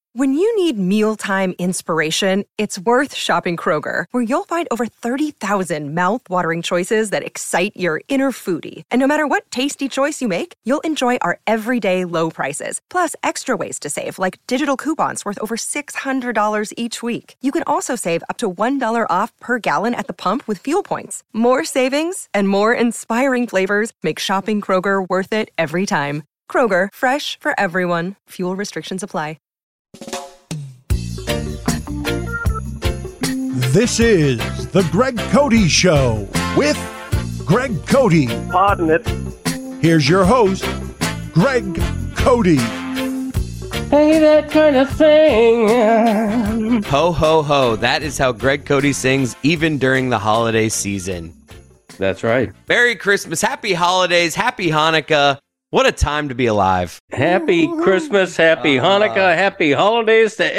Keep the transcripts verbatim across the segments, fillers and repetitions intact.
When you need mealtime inspiration, it's worth shopping Kroger, where you'll find over thirty thousand mouth-watering choices that excite your inner foodie. And no matter what tasty choice you make, you'll enjoy our everyday low prices, plus extra ways to save, like digital coupons worth over six hundred dollars each week. You can also save up to one dollar off per gallon at the pump with fuel points. More savings and more inspiring flavors make shopping Kroger worth it every time. Kroger, fresh for everyone. Fuel restrictions apply. This is the Greg Cody Show with Greg Cody. Pardon it. Here's your host, Greg Cody. Hey, that kind of thing. Ho, ho, ho. That is how Greg Cody sings even during the holiday season. That's right. Merry Christmas. Happy holidays. Happy Hanukkah. What a time to be alive. Happy Christmas, happy uh, Hanukkah, happy holidays to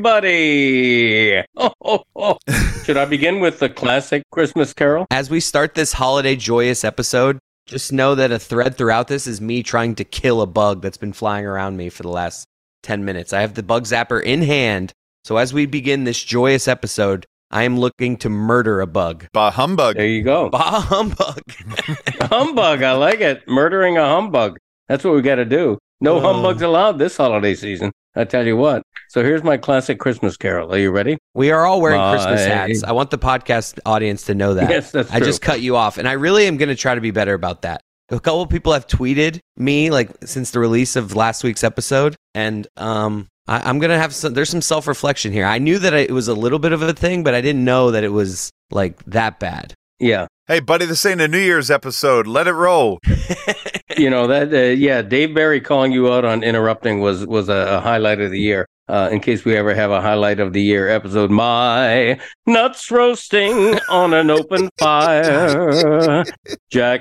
everybody. Oh, oh, oh. Should I begin with the classic Christmas carol? As we start this holiday joyous episode, just know that a thread throughout this is me trying to kill a bug that's been flying around me for the last ten minutes. I have the bug zapper in hand, so as we begin this joyous episode, I am looking to murder a bug. Bah humbug. There you go. Bah humbug. Humbug, I like it. Murdering a humbug. That's what we got to do. No oh. humbugs allowed this holiday season. I tell you what. So here's my classic Christmas carol. Are you ready? We are all wearing uh, Christmas hats. I want the podcast audience to know that. Yes, that's true. I just cut you off, and I really am going to try to be better about that. A couple of people have tweeted me, like, since the release of last week's episode, and um, I, I'm going to have some, there's some self-reflection here. I knew that it was a little bit of a thing, but I didn't know that it was, like, that bad. Yeah. Hey, buddy, this ain't a New Year's episode. Let it roll. You know, that, uh, yeah, Dave Barry calling you out on interrupting was, was a, a highlight of the year. Uh, in case we ever have a highlight of the year episode, my nuts roasting on an open fire, Jack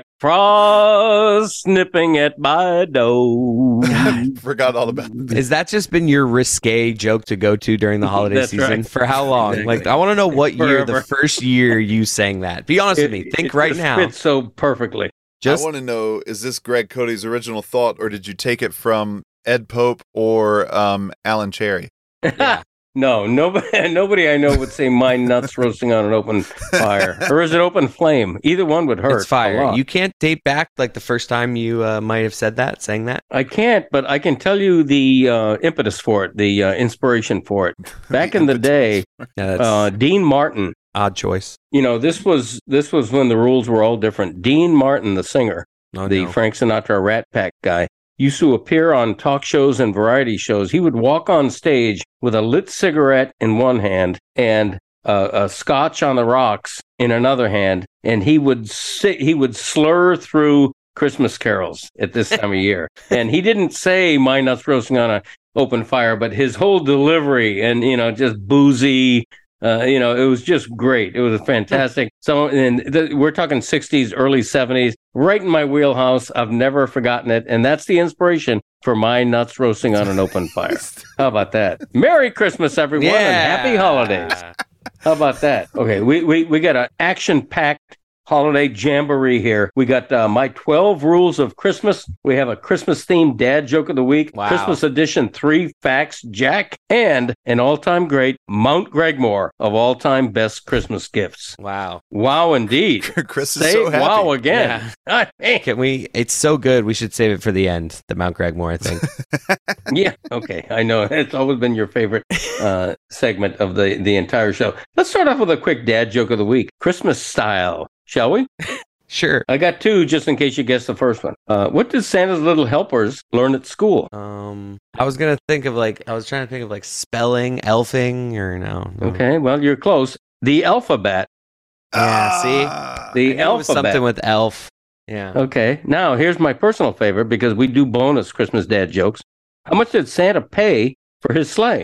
Frost nipping at my door. I forgot all about that. Has that just been your risque joke to go to during the holiday That's season? right. For how long? Exactly. Like, I want to know what year, Forever. the first year you sang that. Be honest It, with me. Think it right just now. fits so perfectly. Just I want to know, is this Greg Cody's original thought, or did you take it from Ed Pope or um, Alan Cherry? Yeah. No, nobody, nobody I know would say my nuts roasting on an open fire, or is it open flame? Either one would hurt. It's fire. a lot. You can't date back like the first time you uh, might have said that, saying that. I can't, but I can tell you the uh, impetus for it, the uh, inspiration for it. Back in the day, Yeah, that's uh, Dean Martin. odd choice. You know, this was this was when the rules were all different. Dean Martin, the singer, Oh, the no. Frank Sinatra Rat Pack guy, used to appear on talk shows and variety shows. He would walk on stage with a lit cigarette in one hand and uh, a scotch on the rocks in another hand, and he would si- he would slur through Christmas carols at this time of year. And he didn't say "my nuts roasting on an open fire," but his whole delivery and, you know, just boozy. Uh, you know, it was just great. It was fantastic. So, and the, we're talking sixties, early seventies, right in my wheelhouse. I've never forgotten it. And that's the inspiration for my nuts roasting on an open fire. How about that? Merry Christmas, everyone, Yeah. and happy holidays. How about that? Okay, we we, we got an action-packed holiday jamboree here. We got uh, my twelve rules of Christmas. We have a Christmas-themed dad joke of the week. Wow. Christmas edition, three facts, Jack, and an all-time great, Mount Gregmore, of all-time best Christmas gifts. Wow. Wow, indeed. Chris is Say so happy. wow again. Can we? It's so good. We should save it for the end. The Mount Gregmore, I think. Yeah, okay. I know. It's always been your favorite uh, segment of the, the entire show. Let's start off with a quick dad joke of the week. Christmas style. Shall we? Sure. I got two just in case you guessed the first one. Uh, what did Santa's little helpers learn at school? Um, I was gonna think of like I was trying to think of like spelling, elfing, or no. no. Okay, well, you're close. The alphabet. Yeah. See, Ah, The I knew it was alphabet. something with elf. Yeah. Okay, now here's my personal favorite because we do bonus Christmas dad jokes. How much did Santa pay for his sleigh?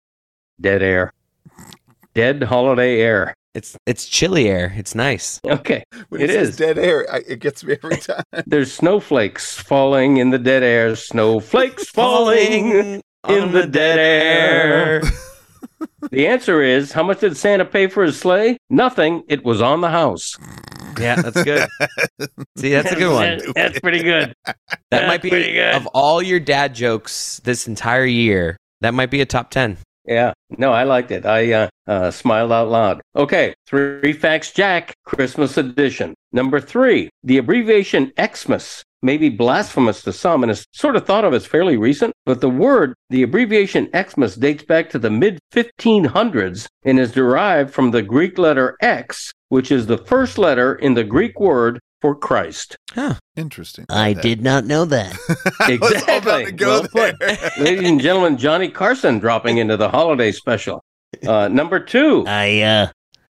Dead air. Dead holiday air. It's it's chilly air. It's nice. Okay, when it he says is. dead air, I, it gets me every time. There's snowflakes falling in the dead air. Snowflakes falling in the dead air. The answer is, how much did Santa pay for his sleigh? Nothing. It was on the house. Yeah, that's good. See, that's a good one. That's pretty good. That That's might be pretty good. of all your dad jokes this entire year. that might be a top ten. Yeah, no, I liked it. I uh, uh, smiled out loud. Okay, Three Facts Jack, Christmas edition. Number three, the abbreviation Xmas may be blasphemous to some and is sort of thought of as fairly recent, but the word, the abbreviation Xmas, dates back to the mid fifteen hundreds and is derived from the Greek letter X, which is the first letter in the Greek word for Christ. Huh. Interesting. I did not know that. I was all about Exactly. to go Well there. put. Ladies and gentlemen, Johnny Carson dropping into the holiday special. Uh, number two. I, uh,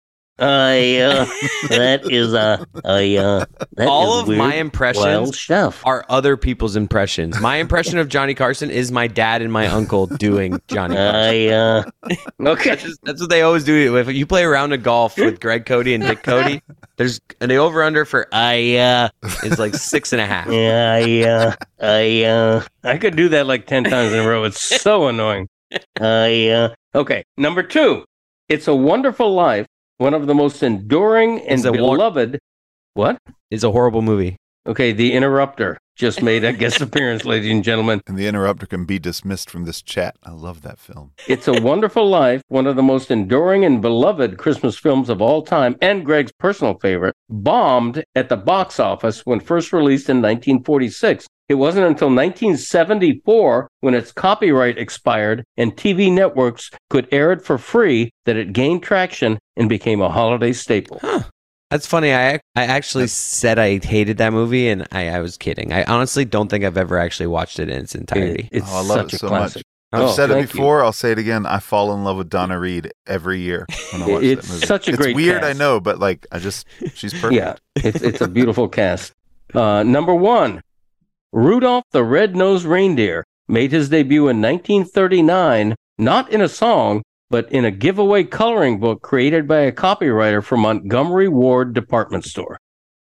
I, uh, that is, uh, I, uh, that All is of weird, my wild impressions stuff. are other people's impressions. My impression of Johnny Carson is my dad and my uncle doing Johnny Carson. I, uh, Okay. That's, just, that's what they always do. If you play a round of golf with Greg Cody and Dick Cody, there's and the over under for I, uh, is like six and a half. yeah, I, uh, I, uh, I could do that like ten times in a row. It's so annoying. I, uh, Okay. Number two. It's a Wonderful Life, one of the most enduring and It's a won- beloved. What? It's a horrible movie. Okay, the interrupter just made a guest appearance, ladies and gentlemen. And the interrupter can be dismissed from this chat. I love that film. It's a Wonderful Life, one of the most enduring and beloved Christmas films of all time, and Greg's personal favorite, bombed at the box office when first released in nineteen forty-six. It wasn't until nineteen seventy-four, when its copyright expired and T V networks could air it for free, that it gained traction and became a holiday staple. Huh. That's funny. I I actually said I hated that movie, and I, I was kidding. I honestly don't think I've ever actually watched it in its entirety. It- it's Oh, I love such it a so classic. I've Oh, said it thank you. before. I'll say it again. I fall in love with Donna Reed every year when I watch It's that movie. such a it's great weird, cast. I know, but like, I just, she's perfect. Yeah, it's it's a beautiful cast. Uh, number one, Rudolph the Red-Nosed Reindeer made his debut in nineteen thirty-nine, not in a song, but in a giveaway coloring book created by a copywriter from Montgomery Ward department store.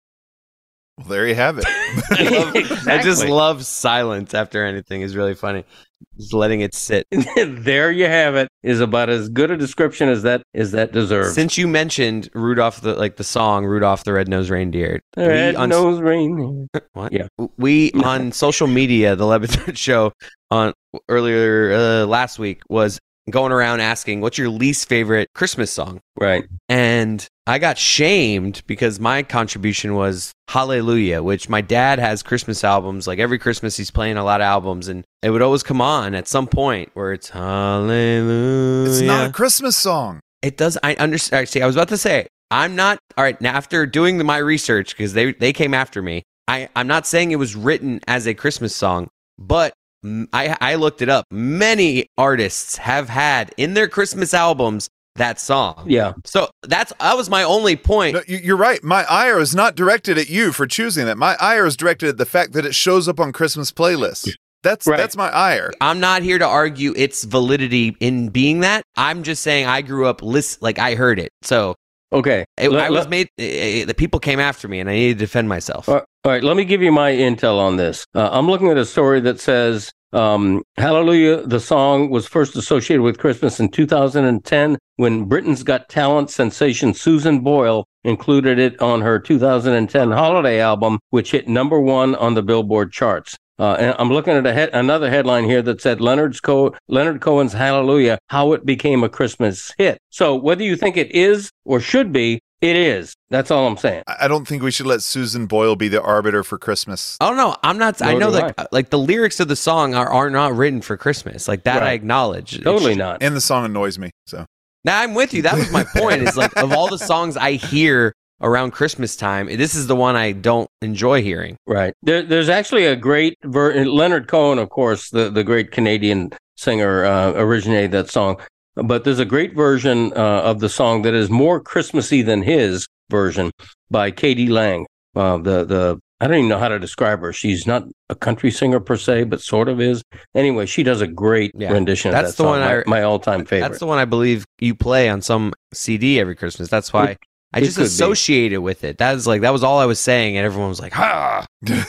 Well, there you have it. I, love, I just Exactly. love silence after anything is really funny. Just letting it sit. There you have it. Is about as good a description as that as that deserves. Since you mentioned Rudolph, the like the song Rudolph the Red-Nosed Reindeer, we on, Red-Nosed Reindeer. what? Yeah. we on social media, the Levitt show on earlier uh, last week was going around asking, "What's your least favorite Christmas song?" Right. And I got shamed because my contribution was Hallelujah, which my dad has Christmas albums. Like every Christmas, he's playing a lot of albums, and it would always come on at some point where it's Hallelujah. It's not a Christmas song. It does. I understand. Actually, I was about to say, I'm not. All right. Now, after doing the, my research, because they, they came after me, I, I'm not saying it was written as a Christmas song, but m- I, I looked it up. Many artists have had in their Christmas albums that song. Yeah. So that's that was my only point. No, you- you're right. My ire is not directed at you for choosing that. My ire is directed at the fact that it shows up on Christmas playlists. That's Right. that's my ire. I'm not here to argue its validity in being that. I'm just saying I grew up list like I heard it. So Okay. it, Let- I was let- made. eh, eh, the people came after me, and I needed to defend myself. All right, all right, let me give you my intel on this. Uh, I'm looking at a story that says um, Hallelujah, the song, was first associated with Christmas in two thousand ten when Britain's Got Talent sensation Susan Boyle included it on her two thousand ten holiday album, which hit number one on the Billboard charts. Uh, and I'm looking at a he- another headline here that said Leonard's Co- Leonard Cohen's Hallelujah, How It Became a Christmas Hit. So whether you think it is or should be, it is. That's all I'm saying. I I don't think we should let Susan Boyle be the arbiter for Christmas. Oh no, I'm not. I Nor know do like I. like the lyrics of the song are, are not written for Christmas. Like that, I Right. acknowledge. Totally It's- not. And the song annoys me. So Now I'm with you. That was my point. Is like of all the songs I hear around Christmas time, this is the one I don't enjoy hearing. Right. There, there's actually a great ver- Leonard Cohen, of course, the, the great Canadian singer, uh, originated that song. But there's a great version uh, of the song that is more Christmassy than his version by Katie Lang. Uh, the the I don't even know how to describe her. She's not a country singer per se, but sort of is. Anyway, she does a great Yeah, rendition that's of that the song. one my, I- my all-time favorite. That's the one I believe you play on some C D every Christmas. That's why It- I it just could be. associated with it. That is like that was all I was saying, and everyone was like, "Ha!"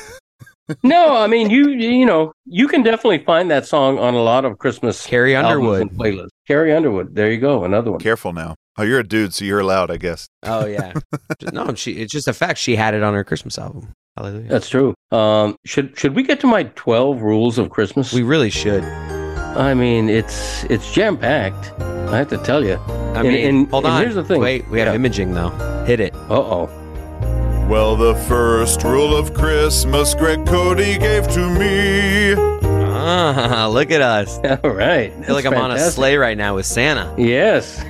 No, I mean you you know you can definitely find that song on a lot of Christmas Carrie albums Underwood. and playlists. Carrie Underwood. There you go, another one. careful now. Oh, you're a dude, so you're allowed, I guess. Oh yeah. No, she. It's just a fact. She had it on her Christmas album. Hallelujah. That's true. Um, should should we get to my twelve rules of Christmas? We really should. I mean, it's it's jam packed. I have to tell you. I And- mean, and- hold and on. here's the thing. Wait, we have Yeah. imaging though. Hit it. Uh oh. Well, the first rule of Christmas Greg Cody gave to me. Ah, look at us. All right. I feel like I'm on a sleigh right now with Santa. Yes.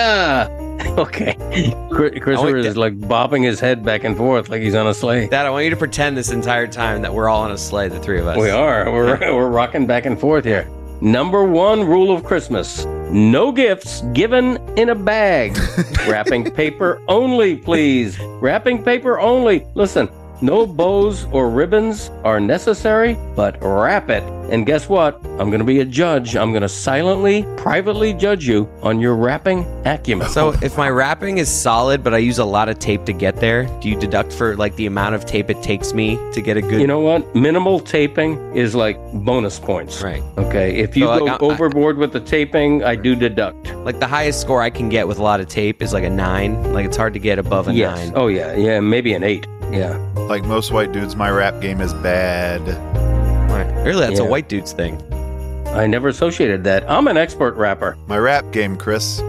Okay. Chris- Christopher want is that- like bobbing his head back and forth like he's on a sleigh. Dad, I want you to pretend this entire time that we're all on a sleigh, the three of us. We are. We're we're rocking back and forth here. Number one rule of Christmas: no gifts given in a bag. Wrapping paper only, please. Wrapping paper only. Listen, no bows or ribbons are necessary, but wrap it. And guess what? I'm going to be a judge. I'm going to silently, privately judge you on your wrapping acumen. So if my wrapping is solid, but I use a lot of tape to get there, do you deduct for like the amount of tape it takes me to get a good? You know what? Minimal taping is like bonus points. Right. Okay. If you So, go like, I- overboard with the taping, I do deduct. Like the highest score I can get with a lot of tape is like a nine. Like it's hard to get above a Yes. nine. Oh yeah. Yeah. Maybe an eight. Yeah. Like most white dudes, my rap game is bad. Right. Really, that's a Yeah. white dude's thing. I never associated that. I'm an expert rapper. My rap game, Chris.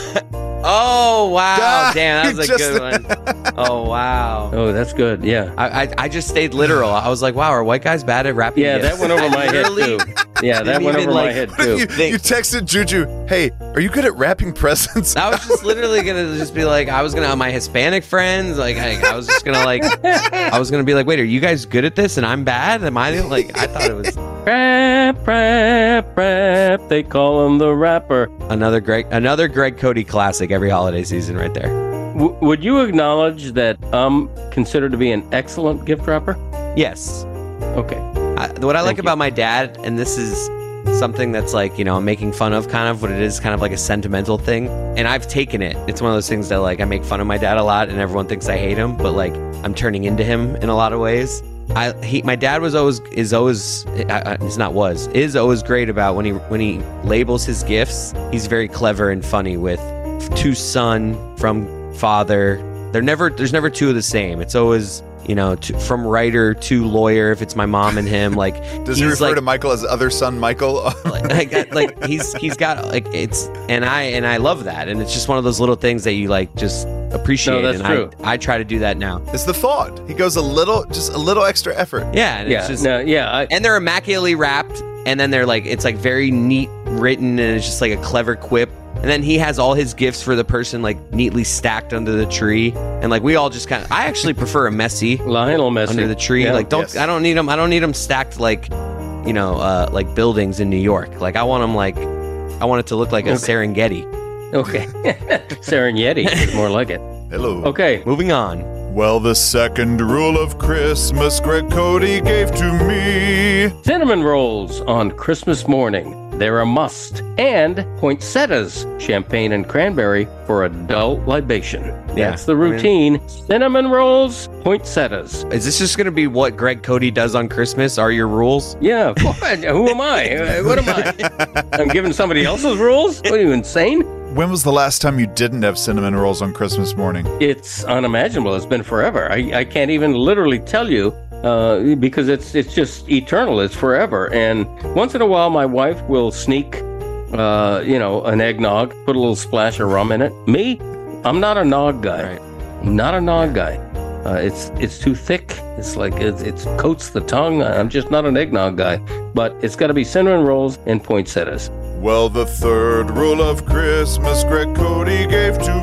Oh wow! Ah, Damn, that was a you good one. Oh wow! Oh, that's good. Yeah. I, I I just stayed literal. I was like, wow, are white guys bad at rapping? Yeah, that gifts? went over my head Literally- too. Yeah, that Didn't went even, over my like- head What if too. you, They- you texted Juju, hey, are you good at wrapping presents? I was just literally gonna just be like, I was gonna my Hispanic friends, like I, I was just gonna like, I was gonna be like, wait, are you guys good at this and I'm bad? Am I the- like? I thought it was Rap, rap, rap. They call him the rapper. another Greg, another Greg Cody classic every holiday season right there. W- would you acknowledge that I'm considered to be an excellent gift wrapper? Yes. Okay. I, what I like Thank you. about my dad, and this is something that's like, you know, I'm making fun of kind of what it is, kind of like a sentimental thing. And I've taken it. It's one of those things that like I make fun of my dad a lot and everyone thinks I hate him, but like I'm turning into him in a lot of ways. I he my dad was always is always uh, it's not was is always great about when he when he labels his gifts. He's very clever and funny with to son from father. They're never there's never two of the same. It's always, you know, to, from writer to lawyer. If it's my mom and him, like Does he he's refer like, to Michael as other son Michael? like, like, like he's he's got like it's and I and I love that, and it's just one of those little things that you like just appreciate. No, that's and true. I I try to do that now. It's the thought. He goes a little, just a little extra effort. Yeah, and Yeah. it's just no, yeah. I, and they're immaculately wrapped, and then they're like it's like very neat written, and it's just like a clever quip. And then he has all his gifts for the person like neatly stacked under the tree, and like we all just kind of. I actually prefer a messy Lionel Messi under the tree. Yeah. Like don't Yes. I don't need them. I don't need them stacked like, you know, uh, like buildings in New York. Like I want them like, I want it to look like a Okay. Serengeti. Okay. Serengeti is more like it. Hello. Okay. Moving on. Well, the second rule of Christmas Greg Cody gave to me. Cinnamon rolls on Christmas morning. They're a must. And poinsettias, champagne and cranberry for adult libation. Yeah, That's the I mean- routine. Cinnamon rolls, poinsettias. Is this just going to be what Greg Cody does on Christmas? Are your rules? Yeah. What? Who am I? Uh, What am I? I'm giving somebody else's rules? What are you, insane? When was the last time you didn't have cinnamon rolls on Christmas morning? It's unimaginable. It's been forever. I, I can't even literally tell you uh, because it's it's just eternal. It's forever. And once in a while, my wife will sneak, uh, you know, an eggnog, put a little splash of rum in it. Me, I'm not a nog guy. Right. I'm not a nog guy. Uh, it's it's too thick. It's like it, it coats the tongue. I'm just not an eggnog guy. But it's got to be cinnamon rolls and poinsettias. Well, the third rule of Christmas Greg Cody gave to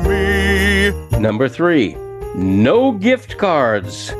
me. Number three, no gift cards.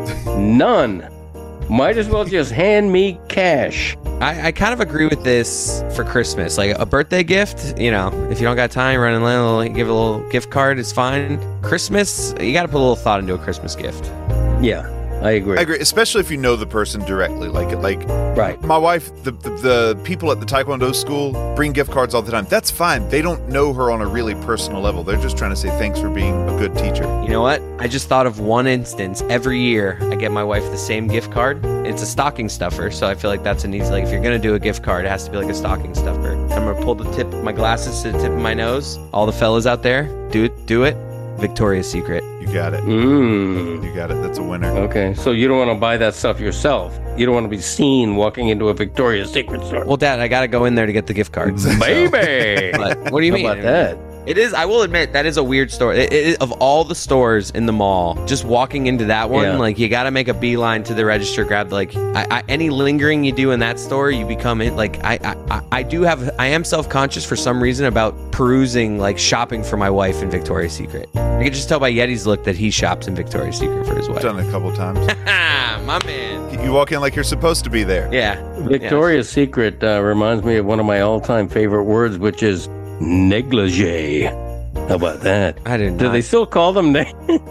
None. Might as well just hand me cash. I, I kind of agree with this for Christmas. Like a birthday gift, you know, if you don't got time, run and little, give a little gift card, it's fine. Christmas, you got to put a little thought into a Christmas gift. Yeah, I agree. I agree, especially if you know the person directly. Like, like Right. my wife, the, the the people at the Taekwondo school bring gift cards all the time. That's fine. They don't know her on a really personal level. They're just trying to say thanks for being a good teacher. You know what? I just thought of one instance. Every year, I get my wife the same gift card. It's a stocking stuffer, so I feel like that's an easy. Like if you're gonna do a gift card, it has to be like a stocking stuffer. I'm gonna pull the tip of my glasses to the tip of my nose. All the fellas out there, do it, do it. Victoria's Secret. You got it. Mm. You got it. That's a winner. Okay, so you don't want to buy that stuff yourself. You don't want to be seen walking into a Victoria's Secret store. Well, Dad, I got to go in there to get the gift cards. Baby! But what do you How mean? about that? It is, I will admit, that is a weird store. It, it, of all the stores in the mall, just walking into that one, Yeah. like, you got to make a beeline to the register, grab, like, I, I, any lingering you do in that store, you become, it. like, I, I, I do have, I am self-conscious for some reason about perusing, like, shopping for my wife in Victoria's Secret. I can just tell by Yeti's look that he shops in Victoria's Secret for his wife. Done it a couple times. My man. You walk in like you're supposed to be there. Yeah. Victoria's Secret uh, reminds me of one of my all-time favorite words, which is negligee. How about that? I didn't Do know. they still call them ne-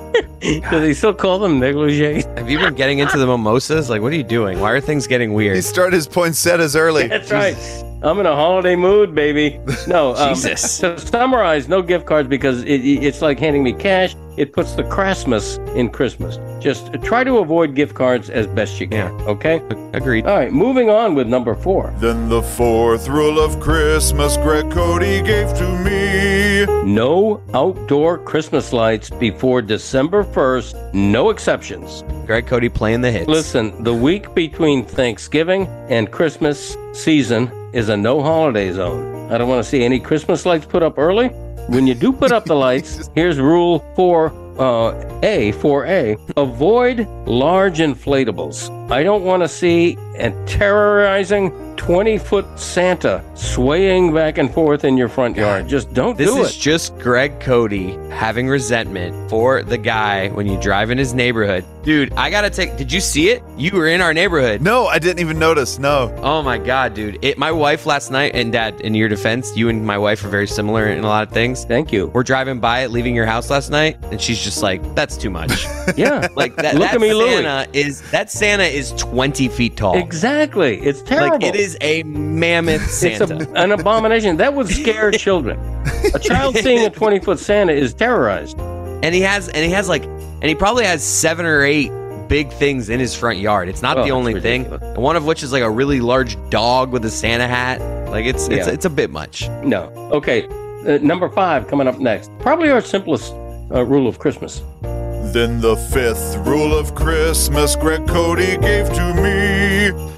Do they still call them negligee? Have you been getting into the mimosas? Like, what are you doing? Why are things getting He weird? started his poinsettias early. That's right. I'm in a holiday mood, baby. No, um, Jesus. To summarize, no gift cards because it, it- it's like handing me cash. It puts the Christmas in Christmas. Just try to avoid gift cards as best you can. Okay. Agreed. All right. Moving on with number four. Then the fourth rule of Christmas Greg Cody gave to me. No outdoor Christmas lights before December first. No exceptions. Greg Cody playing the hits. Listen, the week between Thanksgiving and Christmas season is a no holiday zone. I don't want to see any Christmas lights put up early. When you do put up the lights, here's rule four uh, A, four A. Avoid large inflatables. I don't want to see a terrorizing twenty-foot Santa swaying back and forth in your front yard. Just don't This do is it. just Greg Cody having resentment for the guy when you drive in his neighborhood. Dude, I gotta take, did you see it? You were in our neighborhood. No, I didn't even notice. No. Oh my God, dude. It, my wife last night, and Dad, in your defense, you and my wife are very similar in a lot of things. Thank you. We're driving by it, leaving your house last night, and she's just like, that's too much. Yeah. Like that, Look that at me, Louie. Santa is, that Santa is twenty feet tall. Exactly. It's terrible. Like it is a mammoth It's Santa. a, an abomination. That would scare children. A child seeing a twenty-foot Santa is terrorized. And he has, and he has like, and he probably has seven or eight big things in his front yard. It's not Oh, the it's only ridiculous. thing. One of which is like a really large dog with a Santa hat. Like it's it's Yeah. it's a bit much. No. Okay. Uh, number five coming up next. Probably our simplest uh, rule of Christmas. Then the fifth rule of Christmas Greg Cody gave to me.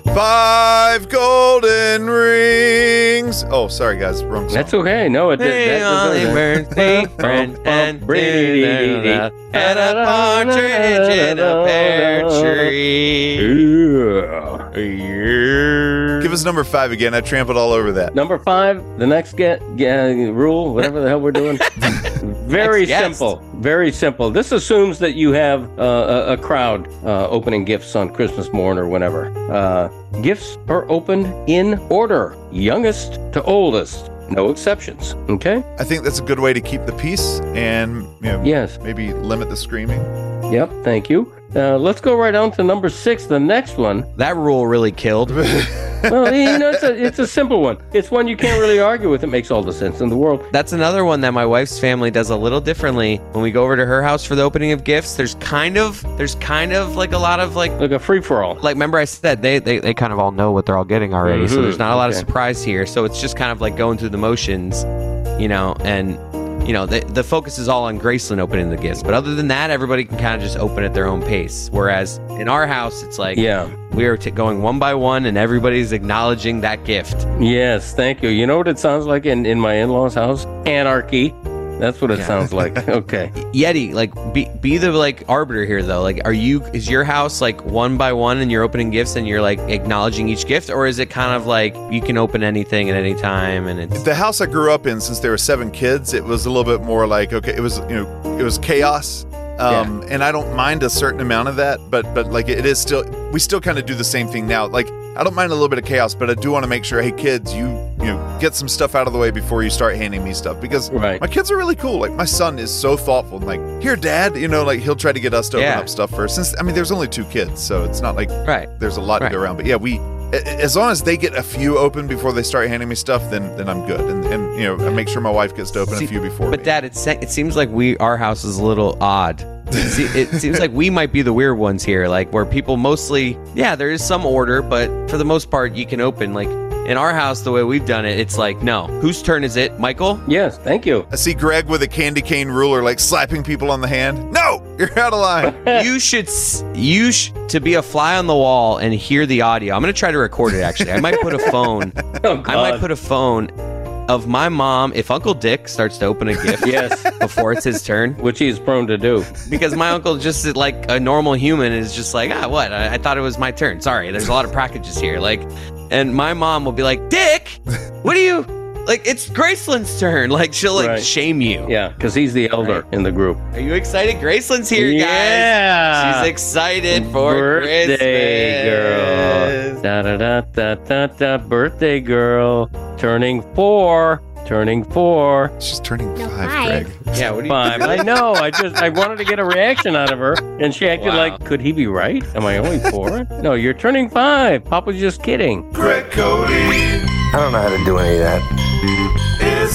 Five golden rings. Oh, sorry guys, wrong song. That's okay. No, it Hey, that Ollie deserves it. birthday, friend, and and a partridge in a pear tree. Yeah. Give us number five again. I trampled all over that. Number five, the next get, get rule, whatever the hell we're doing. Very Next guest. simple. Very simple. This assumes that you have uh, a, a crowd uh, opening gifts on Christmas morn or whenever. Uh, gifts are opened in order, youngest to oldest. No exceptions. Okay? I think that's a good way to keep the peace and you know, Yes. maybe limit the screaming. Yep. Thank you. Uh, let's go right on to number six, the next one. That rule really killed. Well, you know, it's a, it's a simple one. It's one you can't really argue with. It makes all the sense in the world. That's another one that my wife's family does a little differently. When we go over to her house for the opening of gifts, there's kind of there's kind of like a lot of like Like a free-for-all. like remember I said they they, they kind of all know what they're all getting already. So Mhm. there's not a lot Okay. of surprise here. So it's just kind of like going through the motions, you know, and you know, the, the focus is all on Graceland opening the gifts. But other than that, everybody can kind of just open at their own pace. Whereas in our house, it's like Yeah. we are t- going one by one and everybody's acknowledging that gift. Yes, thank you. You know what it sounds like in, in my in-laws' house? Anarchy. That's what it Yeah. sounds like. Okay. Yeti, like be be the like arbiter here though. Like are you is your house like one by one and you're opening gifts and you're like acknowledging each gift, or is it kind of like you can open anything at any time and it's The house I grew up in, since there were seven kids, it was a little bit more like, okay, it was, you know, it was chaos. Um, and I don't mind a certain amount of that, but but like it is still, we still kind of do the same thing now. Like I don't mind a little bit of chaos, but I do want to make sure, hey kids, you you know get some stuff out of the way before you start handing me stuff, because Right. my kids are really cool. Like my son is so thoughtful, and like, here, Dad, you know, like he'll try to get us to open Yeah. up stuff first. Since I mean, there's only two kids, so it's not like right. there's a lot Right. to go around. But yeah, we. a- As long as they get a few open before they start handing me stuff, then then I'm good, and and you know I make sure my wife gets to open See, a few before But me. Dad, it se- it seems like we our house is a little odd. See, it seems like we might be the weird ones here, like where people mostly, yeah, there is some order, but for the most part, you can open like In our house, the way we've done it, it's like, no. Whose turn is it? Michael? Yes, thank you. I see Greg with a candy cane ruler, like slapping people on the hand. No, you're out of line. You should, s- you sh- to be a fly on the wall and hear the audio. I'm going to try to record it, actually. I might put a phone. Oh, I might put a phone of my mom, if Uncle Dick starts to open a gift Yes. before it's his turn, Which he's prone to do. because my uncle, just like a normal human, is just like, ah, what? I, I thought it was my turn. Sorry, there's a lot of packages here. Like, and my mom will be like, Dick, what are you? Like, it's Graceland's turn. Like, she'll like Right. shame you. Yeah, because he's the elder in the group. Are you excited? Graceland's here, Yeah. guys. She's excited for Birthday Christmas. girl. Da da da da da da. Birthday girl. Turning four. Turning four. She's turning No, five, five. Greg. Yeah, what do you Five. I know. I just I wanted to get a reaction out of her, and she acted Wow. like, could he be right? Am I only four? No, you're turning five. Papa's just kidding. Greg Cody I don't know how to do any of that. is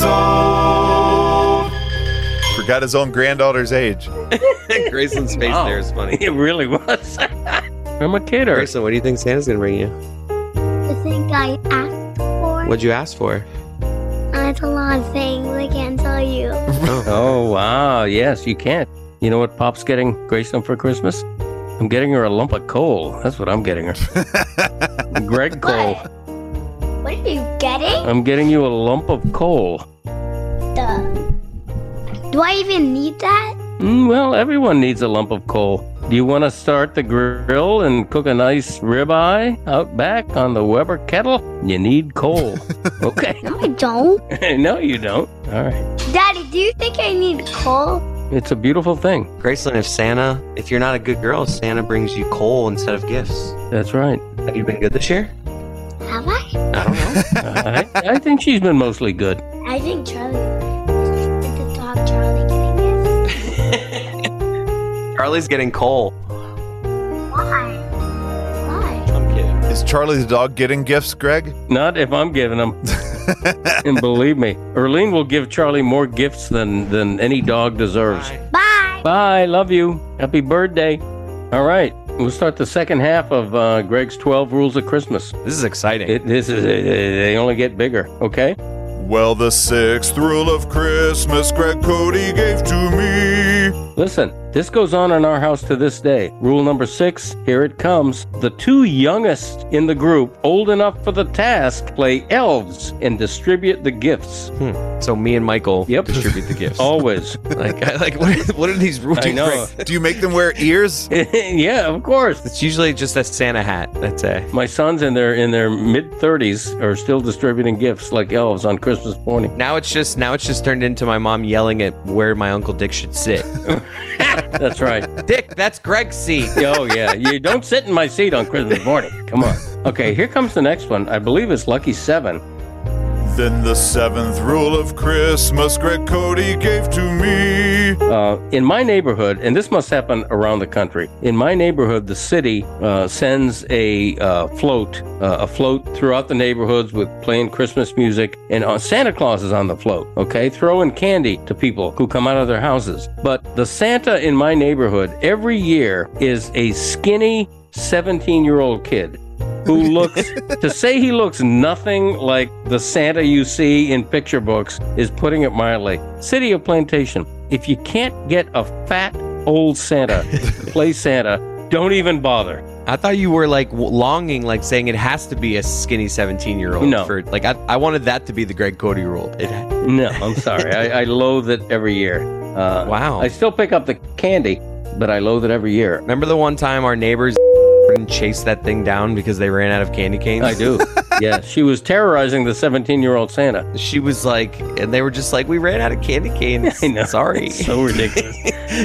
old. Forgot his own granddaughter's age. Graceland's face Wow. there is funny. It really was. I'm a kidder. Graceland, what do you think Santa's gonna bring you? The thing I asked for. What'd you ask for? Uh, it's a lot of things. I can't tell you. Oh wow, yes, you can't. You know what Pop's getting Graceland for Christmas? I'm getting her a lump of coal. That's what I'm getting her. Greg coal. What? What are you getting? I'm getting you a lump of coal. Duh. Do I even need that? Mm, well, everyone needs a lump of coal. Do you want to start the grill and cook a nice ribeye out back on the Weber kettle? You need coal. Okay. No, I don't. No, you don't. All right. Daddy, do you think I need coal? It's a beautiful thing. Graceland, if Santa, if you're not a good girl, Santa brings you coal instead of gifts. That's right. Have you been good this year? Have I? I don't know. I, I think she's been mostly good. I think Charlie. Did the dog Charlie getting gifts? Charlie's getting coal. Why? Why? I'm kidding. Is Charlie the dog getting gifts, Greg? Not if I'm giving them. And believe me, Erlene will give Charlie more gifts than, than any dog deserves. Bye. Bye. Love you. Happy birthday. All right. We'll start the second half of uh, Greg's twelve Rules of Christmas. This is exciting. It, this is, they only get bigger. Okay. Well, the sixth rule of Christmas Greg Cody gave to me. Listen, this goes on in our house to this day. Rule number six, here it comes. The two youngest in the group, old enough for the task, play elves and distribute the gifts. So me and Michael Yep. distribute the gifts. Always. Like, I- like what, are, what are these rules? I know. Do you make them wear ears? Yeah, of course. It's usually just a Santa hat. That's a. My sons in their in their mid thirties are still distributing gifts like elves on Christmas morning. Now it's just now it's just turned into my mom yelling at where my Uncle Dick should sit. That's right. Dick, that's Greg's seat. Oh yeah, you don't sit in my seat on Christmas morning. Come on. Okay, here comes the next one. I believe it's lucky seven. Then the seventh rule of Christmas Greg Cody gave to me. Uh, in my neighborhood, and this must happen around the country, in my neighborhood, the city uh, sends a uh, float, uh, a float throughout the neighborhoods with playing Christmas music, and uh, Santa Claus is on the float, okay? Throwing candy to people who come out of their houses. But the Santa in my neighborhood every year is a skinny seventeen-year-old kid who looks, to say he looks nothing like the Santa you see in picture books is putting it mildly. City of Plantation, if you can't get a fat old Santa to play Santa, don't even bother. I thought you were like w- longing, like saying it has to be a skinny seventeen-year-old. No. For like, I, I wanted that to be the Greg Cody rule. It, No, I'm sorry. I, I loathe it every year. Uh, Wow. I still pick up the candy, but I loathe it every year. remember the one time our neighbors and chased that thing down because they ran out of candy canes? I do. Yeah, she was terrorizing the seventeen-year-old Santa. She was like, and they were just like, we ran out of candy canes. I know. Sorry. It's so ridiculous.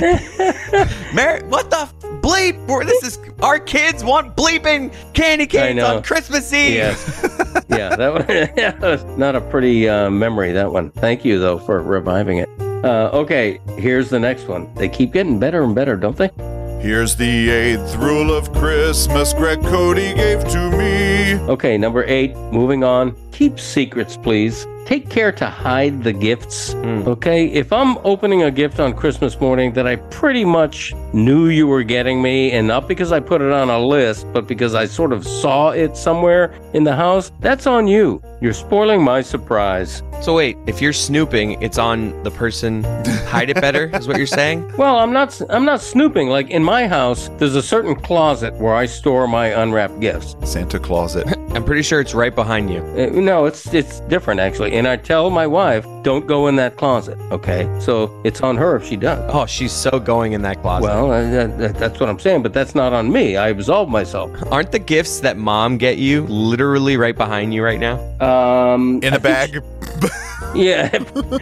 Mary, what the f- bleep? We're- This is our kids want bleeping candy canes know. on Christmas Eve. Yes. Yeah, that was, that was not a pretty uh, memory, that one. Thank you, though, for reviving it. Uh, okay, here's the next one. They keep getting better and better, don't they? Here's the eighth rule of Christmas Greg Cody gave to me. Okay, number eight, moving on. Keep secrets, please. take care to hide the gifts. Mm. Okay, if I'm opening a gift on Christmas morning that I pretty much knew you were getting me, and not because I put it on a list, but because I sort of saw it somewhere in the house, that's on you. You're spoiling my surprise. So wait, if you're snooping, it's on the person. Hide it better, is what you're saying? Well, I'm not. I'm not snooping. Like in my house, there's a certain closet where I store my unwrapped gifts. Santa Closet. I'm pretty sure it's right behind you. Uh, no, it's it's different actually. And I tell my wife, don't go in that closet. Okay, so it's on her if she does. Oh, she's so going in that closet. Well, uh, that, that's what I'm saying, but that's not on me. I absolve myself. Aren't the gifts that mom get you literally right behind you right now? Um, In a bag. yeah,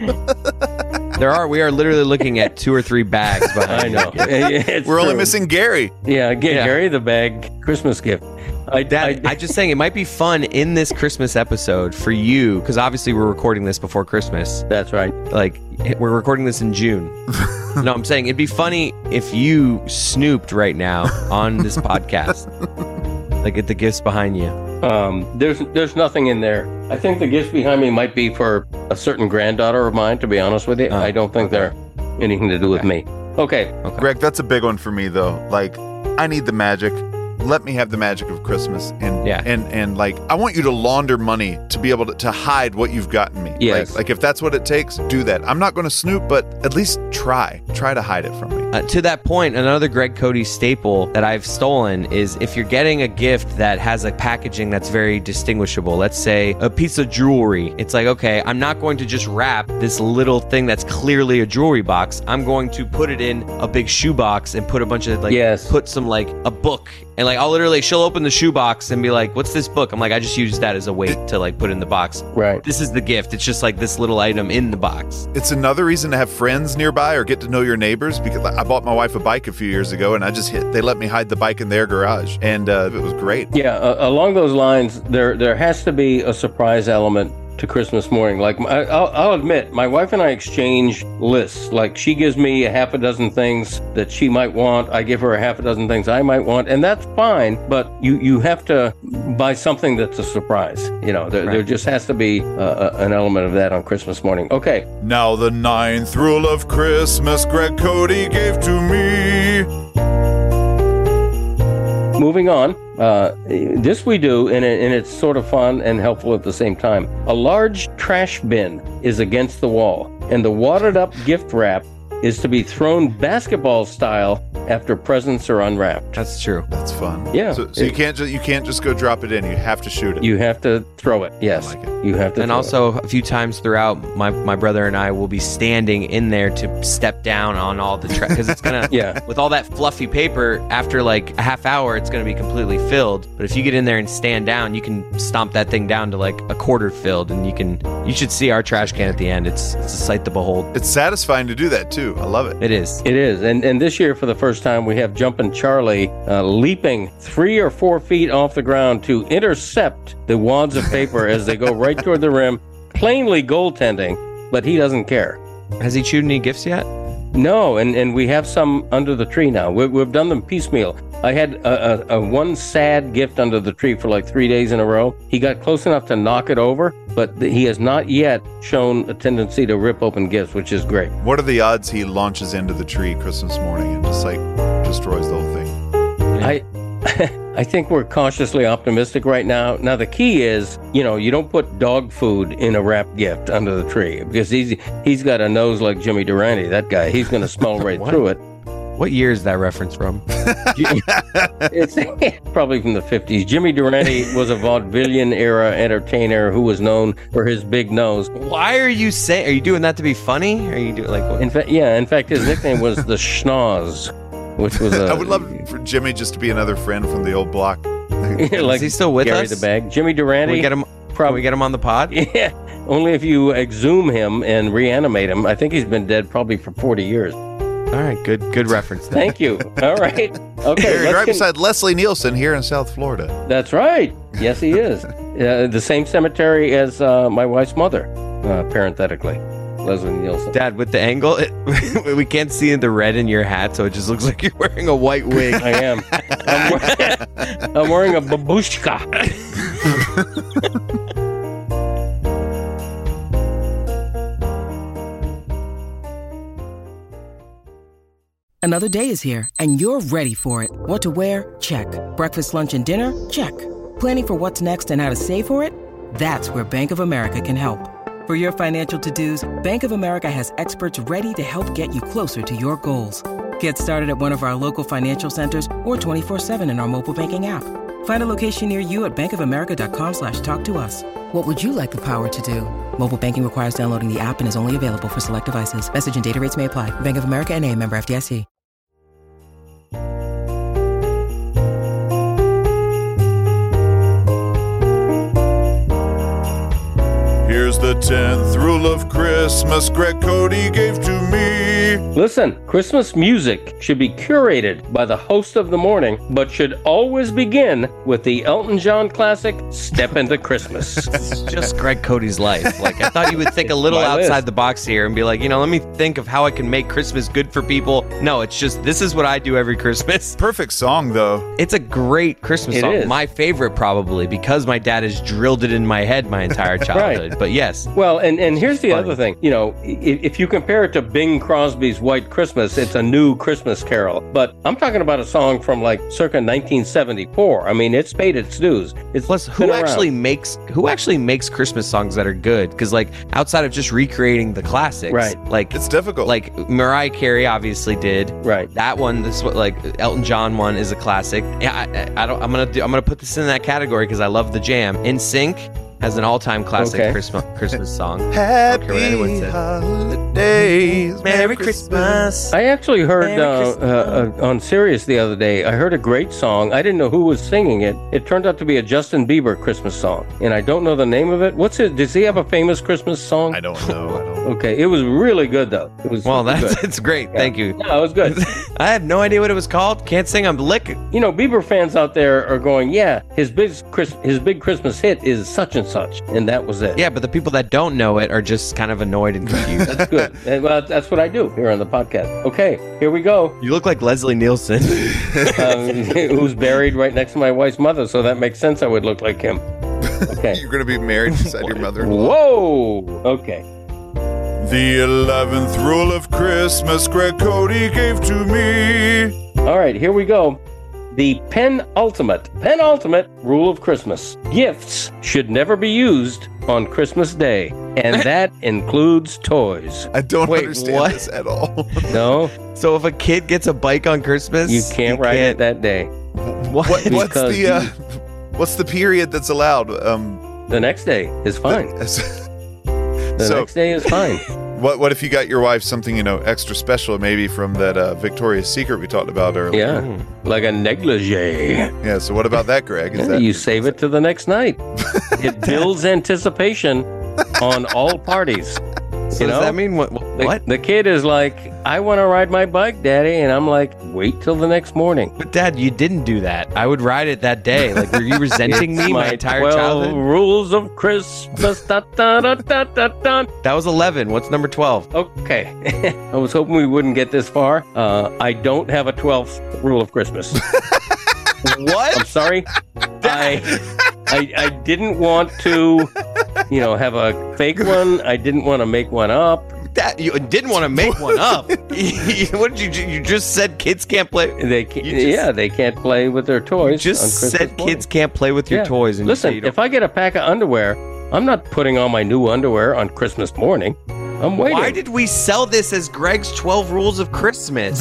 There are. We are literally looking at two or three bags behind I you. know. It's We're only true. missing Gary. Yeah, get Yeah. Gary the bag Christmas gift. I, Dad, I, I just saying it might be fun in this Christmas episode for you, because obviously we're recording this before Christmas. that's right. Like, we're recording this in June. No, I'm saying it'd be funny if you snooped right now on this podcast. Like, at the gifts behind you. Um, there's there's nothing in there. I think the gifts behind me might be for a certain granddaughter of mine. To be honest with you, Oh, I don't think they're anything to do with me. Okay. Greg, that's a big one for me though. Like, I need the magic. Let me have the magic of Christmas, and Yeah. and and like I want you to launder money to be able to, to hide what you've gotten me. Yes. Like, like if that's what it takes, do that. I'm not going to snoop, but at least try, try to hide it from me. Uh, to that point, another Greg Cody staple that I've stolen is if you're getting a gift that has a packaging that's very distinguishable, let's say a piece of jewelry, it's like, okay, I'm not going to just wrap this little thing that's clearly a jewelry box. I'm going to put it in a big shoebox and put a bunch of like, Yes. put some like a book. And like, I'll literally, she'll open the shoebox and be like, what's this book? I'm like, I just used that as a weight to like put in the box. Right. This is the gift. It's just like this little item in the box. It's another reason to have friends nearby or get to know your neighbors, because I bought my wife a bike a few years ago, and I just hit. They let me hide the bike in their garage, and uh, it was great. Yeah. Uh, along those lines, there there has to be a surprise element to Christmas morning. Like I, I'll, I'll admit, my wife and I exchange lists. Like she gives me a half a dozen things that she might want. I give her a half a dozen things I might want, and that's fine. But you you have to buy something that's a surprise. You know, there, Right. there just has to be uh, an element of that on Christmas morning. Okay. Now the ninth rule of Christmas, Greg Cody gave to me. Moving on, uh, this we do, and, it, and it's sort of fun and helpful at the same time. A large trash bin is against the wall, and the wadded up gift wrap is to be thrown basketball style after presents are unwrapped. That's true. That's fun. Yeah. So, so you can't just you can't just go drop it in. You have to shoot it. You have to throw it. Yes, I like it. you have to. And throw also, a few times throughout, my, my brother and I will be standing in there to step down on all the trash. Because it's going to, Yeah. with all that fluffy paper, after like a half hour, it's going to be completely filled. But if you get in there and stand down, you can stomp that thing down to like a quarter filled. And you can, you should see our trash can at the end. It's, it's a sight to behold. It's satisfying to do that too. I love it. It is. It is, and and this year for the first time we have Jumpin' Charlie uh, leaping three or four feet off the ground to intercept the wads of paper as they go right toward the rim, plainly goaltending, but he doesn't care. Has he chewed any gifts yet? No, and, and we have some under the tree now. We've, we've done them piecemeal. I had a, a, a one sad gift under the tree for like three days in a row. He got close enough to knock it over, but th- he has not yet shown a tendency to rip open gifts, which is great. What are the odds he launches into the tree Christmas morning and just like destroys the whole thing? I I think we're cautiously optimistic right now. Now the key is, you know, you don't put dog food in a wrapped gift under the tree because he's he's got a nose like Jimmy Durante. That guy, he's going to smell right What? through it. What year is that reference from? It's probably from the fifties. Jimmy Durante was a vaudevillian era entertainer who was known for his big nose. Why are you saying, are you doing that to be funny? Are you doing like, what? In fact, yeah, in fact, his nickname was the Schnoz, which was a I would love for Jimmy just to be another friend from the old block. like is he still with Gary us? the Bag. Jimmy Can Durante. we get him, can Probably. we get him on the pod? Yeah, only if you exhume him and reanimate him. I think he's been dead probably for forty years. All right, good good reference. There. Thank you. All right. Okay. Buried let's right con- beside Leslie Nielsen here in South Florida. That's right. Yes, he is. Uh, the same cemetery as uh, my wife's mother, uh, parenthetically, Leslie Nielsen. Dad, with the angle, it, we can't see the red in your hat, so it just looks like you're wearing a white wig. I am. I'm, wearing, I'm wearing a babushka. Another day is here, and you're ready for it. What to wear? Check. Breakfast, lunch, and dinner? Check. Planning for what's next and how to save for it? That's where Bank of America can help. For your financial to-dos, Bank of America has experts ready to help get you closer to your goals. Get started at one of our local financial centers or twenty-four seven in our mobile banking app. Find a location near you at bankofamerica.com slash talk to us. What would you like the power to do? Mobile banking requires downloading the app and is only available for select devices. Message and data rates may apply. Bank of America N A, member F D I C. Here's the tenth rule of Christmas Greg Cody gave to me. Listen, Christmas music should be curated by the host of the morning, but should always begin with the Elton John classic, Step Into Christmas. It's just Greg Cody's life. Like, I thought you would think a little My outside list. the box here and be like, you know, let me think of how I can make Christmas good for people. No, it's just, this is what I do every Christmas. Perfect song, though. It's a great Christmas It song. is. My favorite, probably, because my dad has drilled it in my head my entire childhood. But yes. Well, and, and here's the Funny. other thing. You know, if, if you compare it to Bing Crosby's White Christmas, it's a new Christmas carol. But I'm talking about a song from like circa nineteen seventy-four. I mean, it's paid its dues. It's Plus, who been around. actually makes who actually makes Christmas songs that are good? Because like outside of just recreating the classics, Right. Like It's difficult. like Mariah Carey obviously did. Right. That one, this what like Elton John one is a classic. Yeah, I, I don't. I'm gonna do. I'm gonna put this in that category because I love the jam. In Sync has an all-time classic Okay. Christmas Christmas song. I don't care what anyone Happy said. holidays. Merry Christmas. I actually heard Merry uh, Christmas. uh, uh, on Sirius the other day, I heard a great song. I didn't know who was singing it. It turned out to be a Justin Bieber Christmas song, and I don't know the name of it. What's it? Does he have a famous Christmas song? I don't know. I don't Okay, it was really good though. It was Well, that's good. it's great. Thank you. No, it was good. I had no idea what it was called. Can't sing. I'm licking. You know, Bieber fans out there are going, yeah, his big Chris, his big Christmas hit is such and such, and that was it. Yeah, but the people that don't know it are just kind of annoyed and confused. That's good. And, well, that's what I do here on the podcast. Okay, here we go. You look like Leslie Nielsen. Um, who's buried right next to my wife's mother, so that makes sense. I would look like him. Okay. You're going to be married beside your mother. Whoa. Okay. The eleventh rule of Christmas Greg Cody gave to me. All right, here we go. The penultimate, penultimate rule of Christmas. Gifts should never be used on Christmas Day, and that includes toys. I don't Wait, understand what? this at all. No, So if a kid gets a bike on Christmas, you can't ride it that day. What? What, what's Because the uh, what's the period that's allowed? Um, The next day is fine. The so next day is fine. what what if you got your wife something, you know, extra special, maybe from that uh, Victoria's Secret we talked about earlier? Yeah, like a negligee. Yeah. So what about that, Greg? Is that You save it to the next night. It builds anticipation on all parties. So You does know? that mean what? The, What? the kid is like, I want to ride my bike, Daddy. And I'm like, wait till the next morning. But Dad, you didn't do that. I would ride it that day. Like, were you resenting me my entire twelve childhood? rules of Christmas. Da, da, da, da, da, da. That was eleven. What's number twelve? Okay. I was hoping we wouldn't get this far. Uh, I don't have a twelfth rule of Christmas. What? I'm sorry. I, I I didn't want to, you know, have a fake one. I didn't want to make one up. That you didn't want to make one up. What did you? You just said kids can't play. They can't, You just- yeah, they can't play with their toys. Just on Christmas said morning. kids can't play with your Yeah. toys. And you say Listen, you don't- if I get a pack of underwear, I'm not putting on my new underwear on Christmas morning. I'm waiting. Why did we sell this as Greg's twelve rules of Christmas?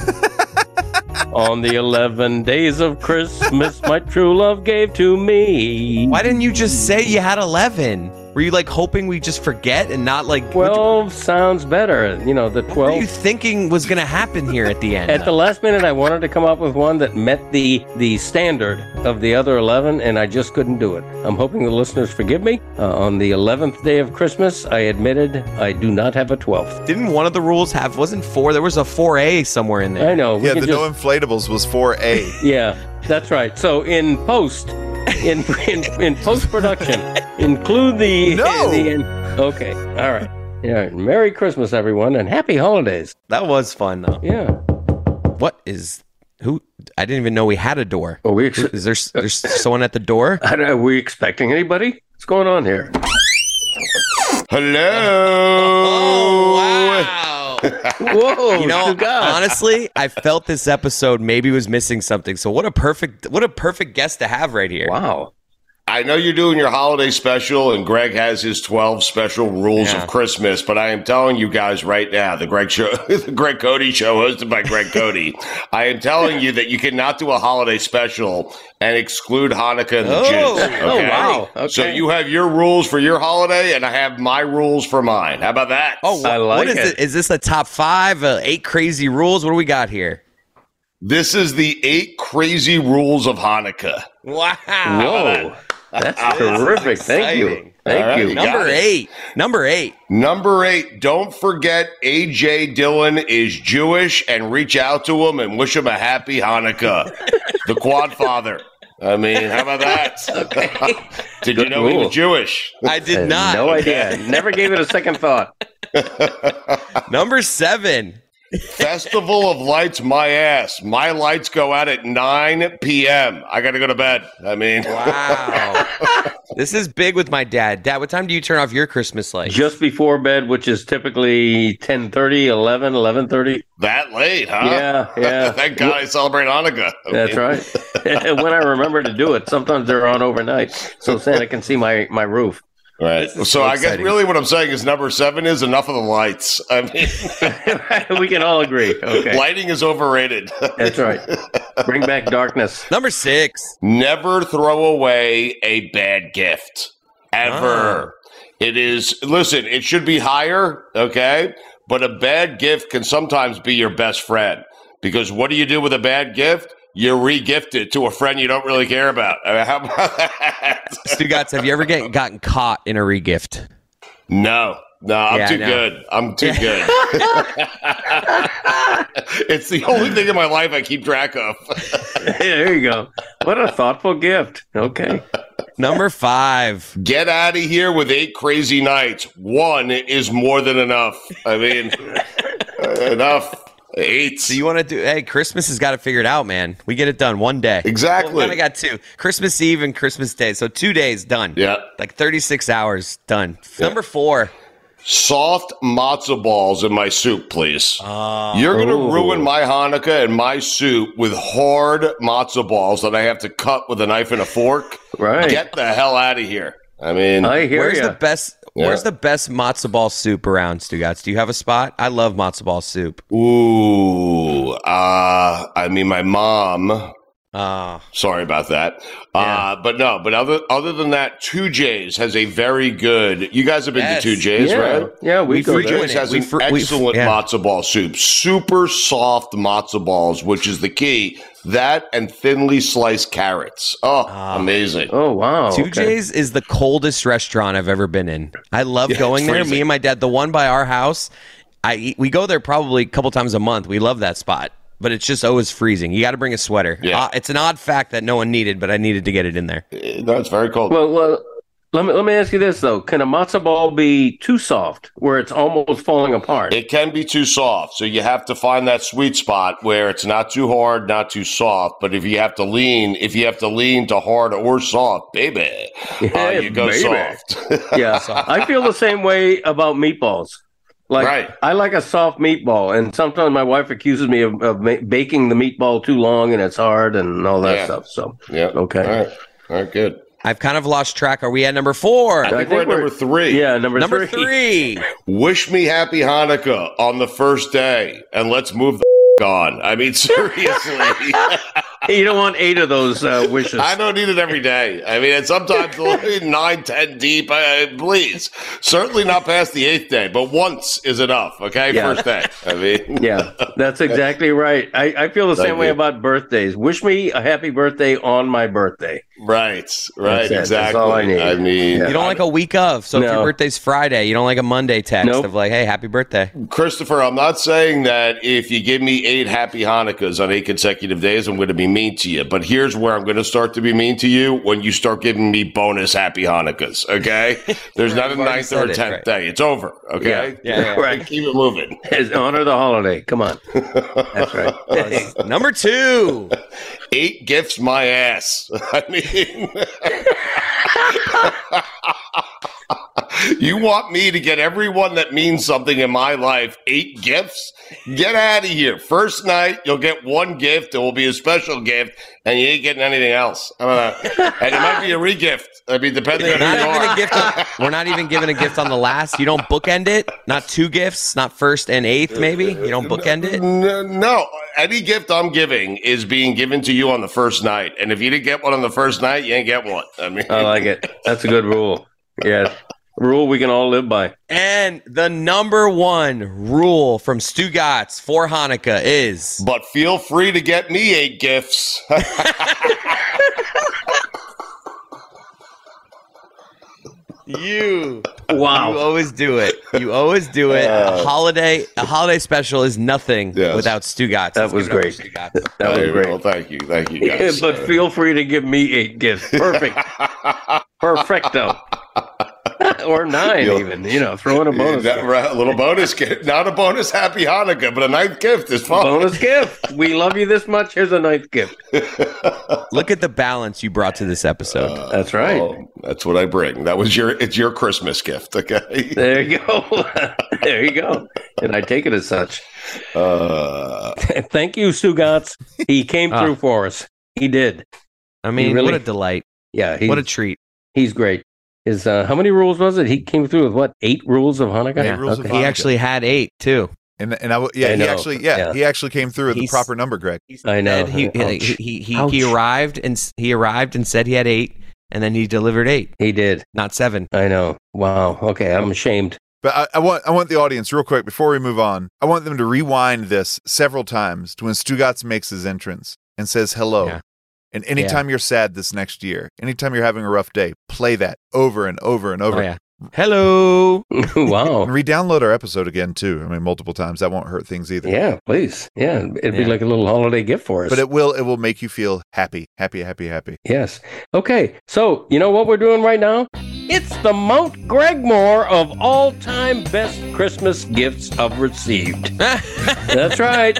On the eleven days of Christmas, my true love gave to me. Why didn't you just say you had eleven? Were you like hoping we just forget and not like? what twelve sounds better. You know, the What were you twelve. thinking was going to happen here at the end? At the last minute, I wanted to come up with one that met the the standard of the other eleven, and I just couldn't do it. I'm hoping the listeners forgive me. Uh, on the eleventh day of Christmas, I admitted I do not have a twelfth. Didn't one of the rules have? Wasn't four? There was a four A somewhere in there. I know. we Yeah, can the just- no inflatables was four A. Yeah, that's right. So in post, in in, in post production, include the No. the in, okay, all right. Yeah, Merry Christmas, everyone, and Happy Holidays. That was fun though. Yeah. What is who? I didn't even know we had a door. Are we ex- Who- Is there there's someone at the door? I don't- Are we expecting anybody? What's going on here? Hello. Oh wow! Whoa, You know, God. honestly, I felt this episode maybe was missing something. So what a perfect, what a perfect guest to have right here. Wow. I know you're doing your holiday special, and Greg has his twelve special rules Yeah. of Christmas, but I am telling you guys right now, the Greg show, the Greg Cody Show, hosted by Greg Cody, I am telling you that you cannot do a holiday special and exclude Hanukkah and the Oh. Jews. Okay? Oh, wow. Okay. So you have your rules for your holiday, and I have my rules for mine. How about that? Oh, I wh- like what is it. it? Is this a top five, uh, eight crazy rules? What do we got here? This is the eight crazy rules of Hanukkah. Wow. Whoa. That's terrific. Thank you. exciting. Thank All right, you. you got Number it. eight. Number eight. Number eight, don't forget A J Dillon is Jewish, and reach out to him and wish him a happy Hanukkah. The Quad Father. I mean, how about that? Did you Good know he rule. was Jewish? I did not. No idea. Never gave it a second thought. Number seven. Festival of Lights, my ass. My lights go out at nine p.m. I got to go to bed. I mean, Wow. This is big with my dad. Dad, what time do you turn off your Christmas lights? Just before bed, which is typically ten thirty, eleven, eleven thirty. that late, huh? Yeah, yeah. Thank God I celebrate Hanukkah. I That's mean, right. When I remember to do it, sometimes they're on overnight, so Santa can see my, my roof. Right. So, so I guess exciting. really what I'm saying is number seven is enough of the lights. I mean, We can all agree. Okay. lighting is overrated. That's right. Bring back darkness. Number six. Never throw away a bad gift. Ever. It is, listen, it should be higher, okay? But a bad gift can sometimes be your best friend. Because what do you do with a bad gift? You re-gift it to a friend you don't really care about. I mean, how about that? Stugotz, have you ever get, gotten caught in a regift? No. No, I'm Yeah, I too know. good. I'm too good. It's the only thing in my life I keep track of. There you go. What a thoughtful gift. Okay. Number five. Get out of here with eight crazy nights. One is more than enough. I mean, enough. Eight. So you want to do? Hey, Christmas has got to figure it out, man. We get it done one day. Exactly. Well, we got two: Christmas Eve and Christmas Day. So two days done. Yeah. Like thirty-six hours done. Number four. Soft matzo balls in my soup, please. You're going to Oh. ruin my Hanukkah and my soup with hard matzo balls that I have to cut with a knife and a fork. Right. Get the hell out of here. I mean, I hear Where's you. the best? Yeah. Where's the best matzo ball soup around, Stugotz? Do you have a spot? I love matzo ball soup. ooh, uh, I mean, my mom. Uh, Sorry about that. Uh, but no, but other other than that, Two J's has a very good. You guys have been Yes. to Two J's, yeah. right? Yeah, we, We go Two there. J's has We an fr- we- excellent yeah. matzo ball soup. Super soft matzo balls, which is the key. That and thinly sliced carrots. Oh, amazing. Oh, wow. Two okay. J's is the coldest restaurant I've ever been in. I love Yeah, going it's there. freezing. Me and my dad, the one by our house, I eat, we go there probably a couple times a month. We love that spot, but it's just always freezing. You got to bring a sweater. Yeah. Uh, it's an odd fact that no one needed, but I needed to get it in there. Uh, No, it's very cold. Well, well, let me let me ask you this though: can a matzo ball be too soft, where it's almost falling apart? It can be too soft, so you have to find that sweet spot where it's not too hard, not too soft. But if you have to lean, if you have to lean to hard or soft, baby, uh, Yeah, you go baby. soft. Yeah, I feel the same way about meatballs. Like Right. I like a soft meatball, and sometimes my wife accuses me of, of ma- baking the meatball too long and it's hard and all that Yeah. stuff. So Yeah. Okay. All right. All right. Good. I've kind of lost track. Are we at number four? I think, we're at number three. Yeah, number, number three. three. Wish me happy Hanukkah on the first day, and let's move the on. I mean, seriously. You don't want eight of those uh, wishes. I don't need it every day. I mean, and sometimes nine, ten deep. Uh, please, certainly not past the eighth day, but once is enough. Okay, Yeah. first day. I mean, Yeah, that's exactly right. I, I feel the Thank same way you. about birthdays. Wish me a happy birthday on my birthday. right, right, That's it. That's exactly. all I need. I mean, You don't like a week of. So if No. your birthday's Friday, you don't like a Monday text Nope. of like, hey, happy birthday. Christopher, I'm not saying that if you give me eight happy Hanukkahs on eight consecutive days, I'm going to be mean to you. But here's where I'm going to start to be mean to you: when you start giving me bonus happy Hanukkahs. Okay, there's not a You've already ninth or a said it, tenth right. day. It's over. Okay, Yeah, yeah, right. Keep it moving. Honor the holiday. Come on. That's right. Number two. Eight gifts, my ass. I mean, You want me to get everyone that means something in my life eight gifts? Get out of here. First night, you'll get one gift. It will be a special gift, and you ain't getting anything else. I don't know. And it might be a re-gift. I mean, depending on who Not you even are. a gift on, we're not even giving a gift on the last. You don't bookend it? Not two gifts? Not first and eighth, maybe? You don't bookend it? No, no, any gift I'm giving is being given to you on the first night. And if you didn't get one on the first night, you ain't get one. I mean, I like it. That's a good rule. Yeah. Rule we can all live by. And the number one rule from Stugatz for Hanukkah is... But feel free to get me eight gifts. You. Wow. You always do it. You always do it. Uh, a holiday a holiday special is nothing Yes. without Stugatz. That was great. Stugatz. That was great. Well, thank you. Thank you, guys. But feel free to give me eight gifts. Perfect. Perfecto. Or nine, You'll- even. You know, throw in a bonus. That- right, a little bonus gift. Not a bonus Happy Hanukkah, but a ninth gift is fine. Bonus gift. We love you this much. Here's a ninth gift. Look at the balance you brought to this episode. Uh, That's right. Well, that's what I bring. That was your, it's your Christmas gift, okay? There you go. There you go. And I take it as such. Uh, Thank you, Stugatz. He came Ah. through for us. He did. I mean, really- what a delight. Yeah. He's, What a treat. he's great. His, uh, how many rules was it? He came through with what? Eight rules of Hanukkah? Eight rules of He Hanukkah. actually had eight, too. And and I w- yeah, I he know. actually yeah, Yeah. he actually came through with He's- the proper number, Greg. I know. And he, Ouch. he, he, he, Ouch. he arrived and s- he arrived and said he had eight, and then he delivered eight, He did. not seven. I know. Wow. Okay. I'm ashamed. But I, I want I want the audience real quick before we move on. I want them to rewind this several times to when Stugatz makes his entrance and says hello. Yeah. And anytime you're sad this next year, anytime you're having a rough day, play that over and over and over. Oh, yeah. Hello. Wow. And re-download our episode again too. I mean, multiple times. That won't hurt things either. Yeah, please. Yeah. It'd be Yeah. like a little holiday gift for us. But it will it will make you feel happy, happy, happy, happy. Yes. Okay. So, you know what we're doing right now? It's the Mount Gregmore of all time best Christmas gifts I've received. That's right.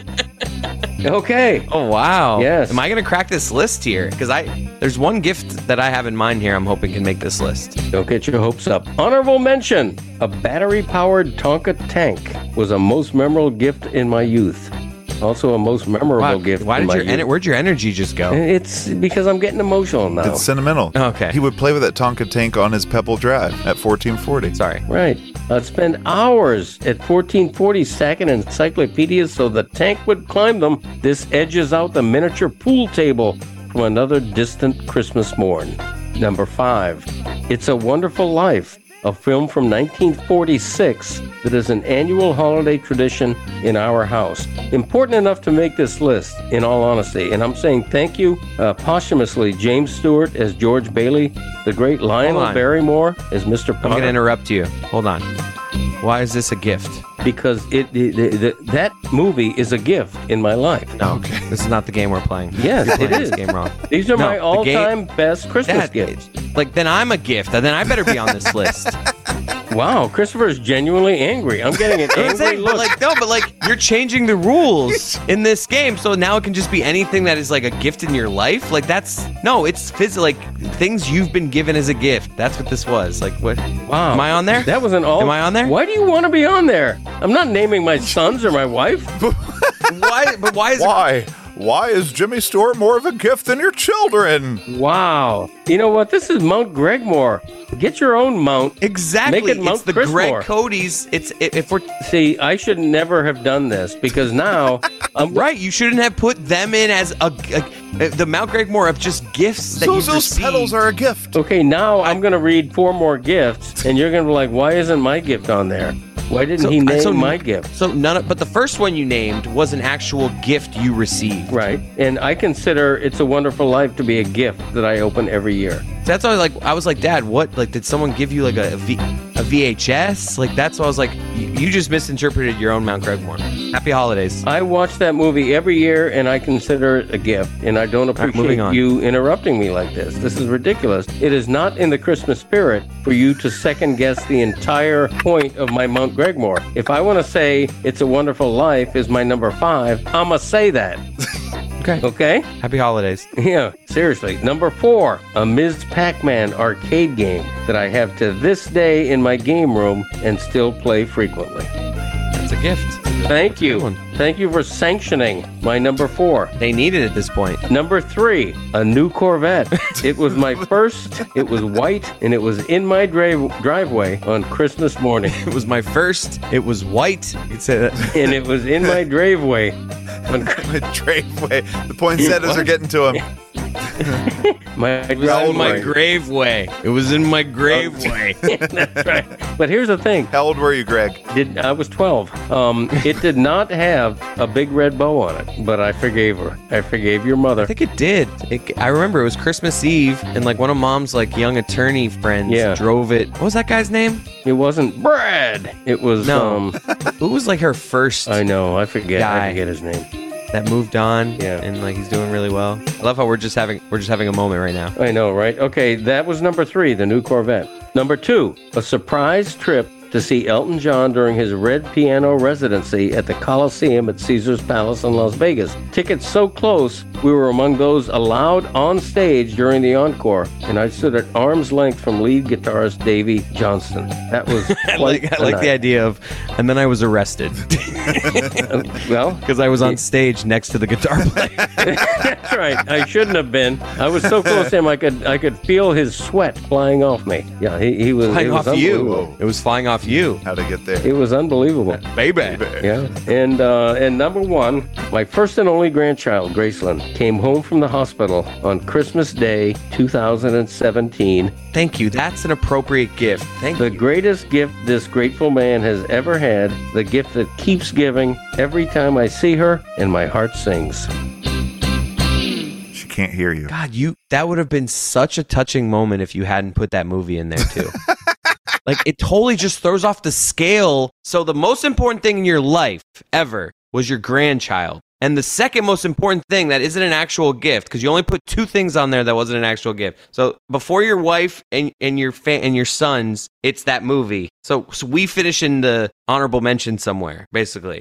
Okay. Oh wow! Yes. Am I gonna crack this list here? Because I there's one gift that I have in mind here. I'm hoping can make this list. Don't get your hopes up. Honorable mention: a battery-powered Tonka tank was a most memorable gift in my youth. Also, a most memorable Wow, gift. why in did my your youth. ener- where'd your energy just go? It's because I'm getting emotional now. It's sentimental. Okay. He would play with that Tonka tank on his Pebble Drive at fourteen forty. Sorry. Right. I'd spend hours at fourteen forty stacking encyclopedias so the tank would climb them. This edges out the miniature pool table from another distant Christmas morn. Number five, It's a Wonderful Life, a film from nineteen forty-six that is an annual holiday tradition in our house. Important enough to make this list, in all honesty. And I'm saying thank you uh, posthumously, James Stewart as George Bailey, the great Lionel on. Barrymore as Mister I'm Potter. gonna interrupt you. Hold on. Why is this a gift? Because it, it, it- it- that movie is a gift in my life. No, this is not the game we're playing. Yes, You're it playing is. This game wrong. These are No, my the all-time best Christmas Dad, gifts. Like then I'm a gift, and then I better be on this list. Wow, Christopher is genuinely angry. I'm getting an I'm angry saying, but look. like no, but like you're changing the rules in this game, so now it can just be anything that is like a gift in your life. Like that's no, it's phys- like things you've been given as a gift. That's what this was. Like what? Wow, Am I on there? That was an all. Am I on there? Why do you want to be on there? I'm not naming my sons or my wife. Why? But why is it? Why? Why is Jimmy Stewart more of a gift than your children? Wow. You know what? This is Mount Gregmore. Get your own mount. Exactly. Make it Mount it's the Chrismore. Greg Cody's. It's i- if we're See, I should never have done this because now I'm right. You shouldn't have put them in as a, a- the Mount Gregmore of just gifts that Those, you've those received. petals are a gift. Okay, now I'm going to read four more gifts, and you're going to be like, why isn't my gift on there? Why didn't So- he name so- my gift? So none of, but the first one you named was an actual gift you received. Right. And I consider It's a Wonderful Life to be a gift that I open every year. That's why I was like, I was like, Dad, what? Like, did someone give you like a, a, v, a V H S? Like, that's why I was like, you, you just misinterpreted your own Mount Gregmore. Happy holidays. I watch that movie every year, and I consider it a gift, and I don't right, appreciate moving on. you interrupting me like this. This is ridiculous. It is not in the Christmas spirit for you to second guess the entire point of my Mount Gregmore. If I want to say It's a Wonderful Life is my number five, I'm going to say that. Okay. Okay? Happy holidays. Yeah. Seriously. Number four, a Miz Pac-Man arcade game that I have to this day in my game room and still play frequently. That's a gift. Thank you. Thank you for sanctioning my number four. They need it at this point. Number three, a new Corvette. It was my first. It was white, and it was in my dri- driveway on Christmas morning. It was my first. It was white. It said, and it was in my driveway. On my driveway. The poinsettias are getting to him. my it was in my grave way. It was in my grave way. That's right. But here's the thing. How old were you, Greg? Did I was twelve. Um, it did not have a big red bow on it, but I forgave her. I forgave your mother. I think it did. It, I remember it was Christmas Eve, and like one of Mom's like young attorney friends yeah. drove it. What was that guy's name? It wasn't Brad. It was no. Um, Who was like her first? I know. I forget. Guy. I forget his name. That moved on, yeah, and like he's doing really well. I love how we're just having we're just having a moment right now. I know, right? Okay, that was number three, the new Corvette. Number two, a surprise trip to see Elton John during his Red Piano residency at the Coliseum at Caesar's Palace in Las Vegas. Tickets so close, we were among those allowed on stage during the encore, and I stood at arm's length from lead guitarist Davey Johnston. That was I like, I like the idea of, and then I was arrested. Well, because I was on stage next to the guitar player. That's right. I shouldn't have been. I was so close to him, I could I could feel his sweat flying off me. Yeah, he, he was flying it was off you. It was flying off you. How to get there? It was unbelievable, baby. Yeah, and uh, and number one, my first and only grandchild, Graceland, came home from the hospital on Christmas Day, two thousand seventeen. Thank you. That's an appropriate gift. Thank the you. The greatest gift this grateful man has ever had. The gift that keeps giving every time I see her, and my heart sings. She can't hear you. God, you that would have been such a touching moment if you hadn't put that movie in there too. Like, it totally just throws off the scale. So the most important thing in your life ever was your grandchild. And the second most important thing that isn't an actual gift, because you only put two things on there that wasn't an actual gift. So before your wife and, and your fa- and your sons, it's that movie. So, so we finish in the honorable mention somewhere, basically.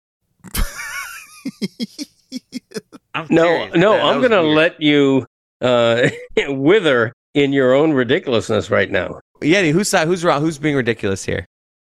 I'm no, serious. no, that, I'm that going to let you uh, wither in your own ridiculousness right now. Yeti, who's who's wrong? Who's being ridiculous here?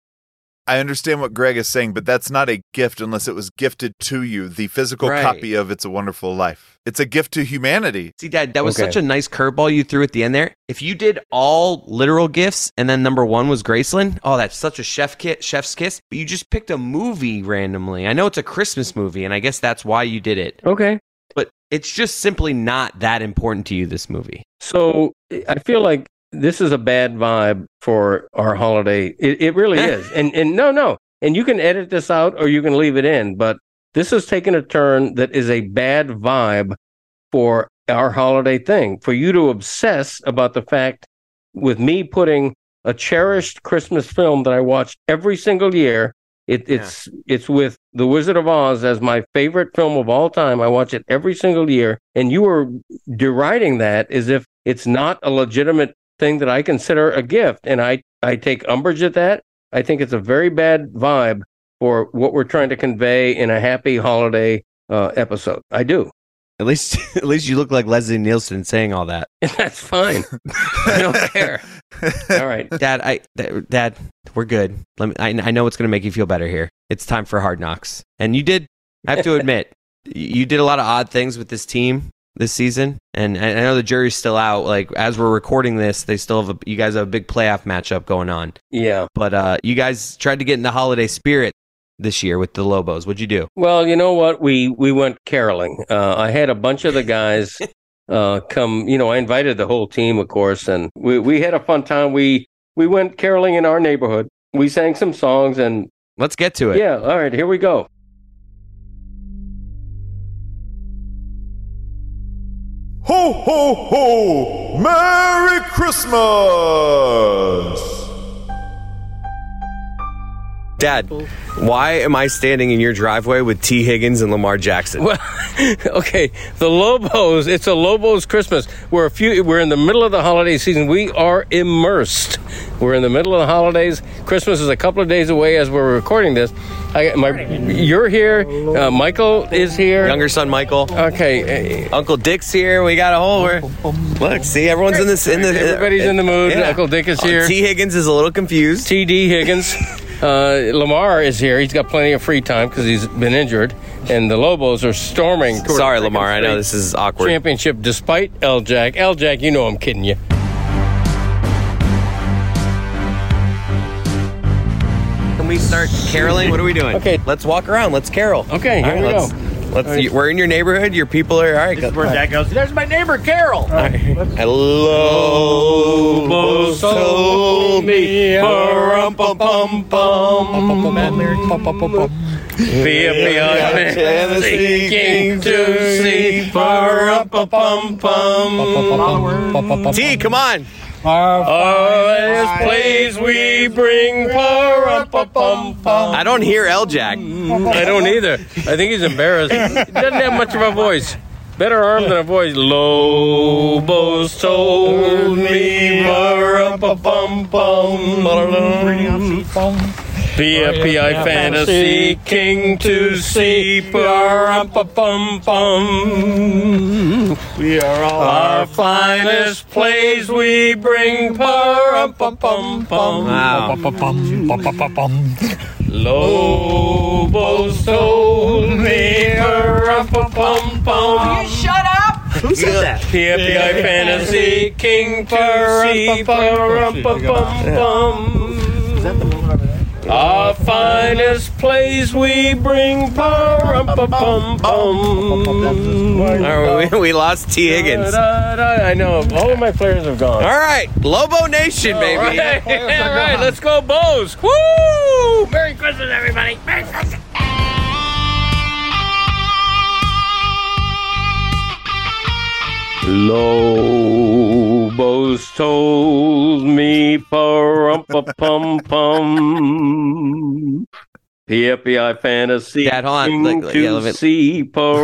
I understand what Greg is saying, but that's not a gift unless it was gifted to you. The physical right. copy of It's a Wonderful Life. It's a gift to humanity. See, Dad, that was okay. such a nice curveball you threw at the end there. If you did all literal gifts and then number one was Graceland, oh, that's such a chef kit, chef's kiss. But you just picked a movie randomly. I know it's a Christmas movie, and I guess that's why you did it. Okay. But it's just simply not that important to you, this movie. So I feel like this is a bad vibe for our holiday. It, it really is. And and no, no. And you can edit this out or you can leave it in. But this has taken a turn that is a bad vibe for our holiday thing. For you to obsess about the fact with me putting a cherished Christmas film that I watch every single year. It, it's yeah. it's with The Wizard of Oz as my favorite film of all time. I watch it every single year. And you were deriding that as if it's not a legitimate thing that I consider a gift, and I, I take umbrage at that. I think it's a very bad vibe for what we're trying to convey in a happy holiday uh, episode. I do. At least, at least you look like Leslie Nielsen saying all that. That's fine. I don't care. All right, Dad. I, Dad, we're good. Let me. I, I know it's going to make you feel better here. It's time for Hard Knocks, and you did. I have to admit, you did a lot of odd things with this team this season, and I know the jury's still out. Like, as we're recording this, they still have a, you guys have a big playoff matchup going on. Yeah, but uh, you guys tried to get in the holiday spirit this year with the Lobos. What'd you do? Well, you know what? We we went caroling. Uh, I had a bunch of the guys uh, come. You know, I invited the whole team, of course, and we, we had a fun time. We we went caroling in our neighborhood. We sang some songs, and let's get to it. Yeah, all right, here we go. Ho, ho, ho! Merry Christmas! Dad, why am I standing in your driveway with T. Higgins and Lamar Jackson? Well, okay, the Lobos. It's a Lobos Christmas. We're a few. We're in the middle of the holiday season. We are immersed. We're in the middle of the holidays. Christmas is a couple of days away as we're recording this. I, my, you're here. Uh, Michael is here. Younger son Michael. Okay. Uh, Uncle Dick's here. We got a whole. Look, see, everyone's in this. In the, Everybody's in the mood. Yeah. Uncle Dick is here. Uh, T. Higgins is a little confused. T D Higgins. Uh, Lamar is here. He's got plenty of free time because he's been injured. And the Lobos are storming. Sorry, Lamar. I know this is awkward. Championship despite L-Jack. L-Jack, you know I'm kidding you. Can we start caroling? What are we doing? Okay. Let's walk around. Let's carol. Okay, here All right, we let's, go. Let's, All right. We're in your neighborhood. Your people are... All right. This is where Dad goes, there's my neighbor, Carol. Right. Hello, Lobos told me, Bum, bad lyrics. Bum, bum, bum, bum. V F B I Tennessee seeking to see pa-rum-pa-pum-pum. T, come on. Oh, this place we bring pa-rum-pa-pum-pum. I don't hear L-Jack. I don't either. I think he's embarrassed. He doesn't have much of a voice. Better arm than a voice. Lobos told me pa-rum-pa-pum-pum. V F P I Fantasy King to see pa-rum-pa-pum-pum. We are all Our finest plays we bring pa-rum-pa-pum-pum. Wow. Lobos told me pa-rum-pa-pum-pum. Shut up! Who said that? V F P I Fantasy King to see pa-rum-pa-pum-pum. Is that the woman over there? Our finest plays we bring pa-rum-pa-pum-pum. All right, we, we lost T. Higgins. Da, da, da. I know. All of my players have gone. All right, Lobo Nation, baby. All right, all right, let's go, Bows. Woo! Merry Christmas, everybody. Merry Christmas. Lobos told me pa-rum-pa-pum-pum. P F P I Fantasy Dad, hold on. Like, like, to yeah, let me- see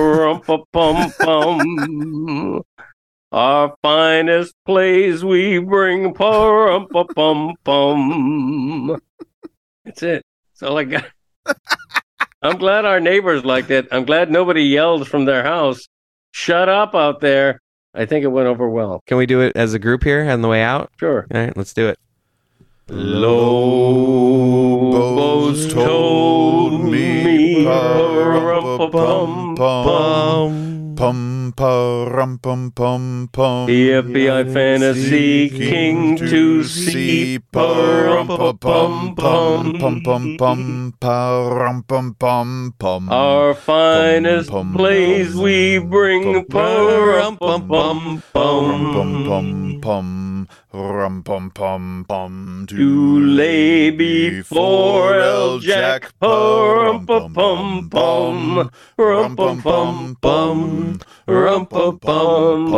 pa-rum-pa-pum-pum. Our finest plays we bring pa-rum-pa-pum-pum. That's it. That's all I got. I'm glad our neighbors liked it. I'm glad nobody yelled from their house. Shut up out there. I think it went over well. Can we do it as a group here on the way out? Sure. All right, let's do it. Lobos told me pa-rum-pa-pum-pum. Pum pum pum pum pum. P F B I Fantasy King to see pa-rum-pa-pum-pum. Pum pum pum pum pum pum pum. Our finest Pum, pum, plays pum, we bring pa-rum-pum-pum. pum pum pum rum pum pum pum To lay before El Jack, pa-rum-pa-pum-pum, rum-pum-pum-pum. Rum-pum-pum-pum.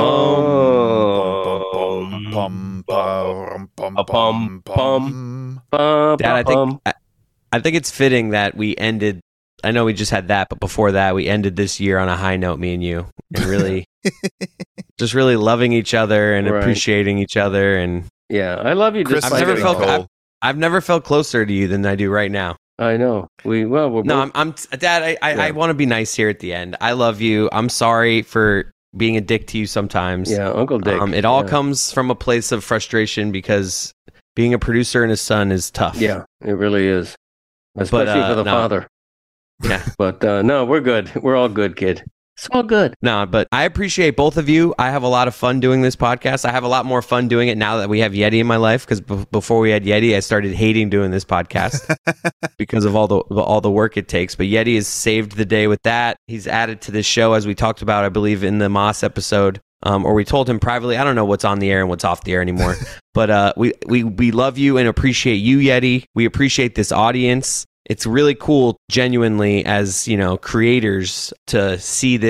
A-pum-pum. Dad, I think I, I think it's fitting that we ended. I know we just had that, but before that, we ended this year on a high note, me and you, and really, just really loving each other and Right. appreciating each other. And Yeah, I love you. Chris, I've despite never getting felt cold. I've, I've never felt closer to you than I do right now. I know. We well, we're No, both- I'm, I'm Dad. I, I, Yeah. I want to be nice here at the end. I love you. I'm sorry for being a dick to you sometimes. yeah, Uncle Dick. Um, it all yeah. comes from a place of frustration because being a producer and a son is tough. Yeah, it really is, especially uh, for the no. father. Yeah. But uh, no, we're good. We're all good, kid. It's all good. No, but I appreciate both of you. I have a lot of fun doing this podcast. I have a lot more fun doing it now that we have Yeti in my life. Because b- before we had Yeti, I started hating doing this podcast because of all the all the work it takes. But Yeti has saved the day with that. He's added to this show, as we talked about, I believe, in the Moss episode, um, or we told him privately. I don't know what's on the air and what's off the air anymore. But uh, we we we love you and appreciate you, Yeti. We appreciate this audience. It's really cool, genuinely, as you know, creators, to see this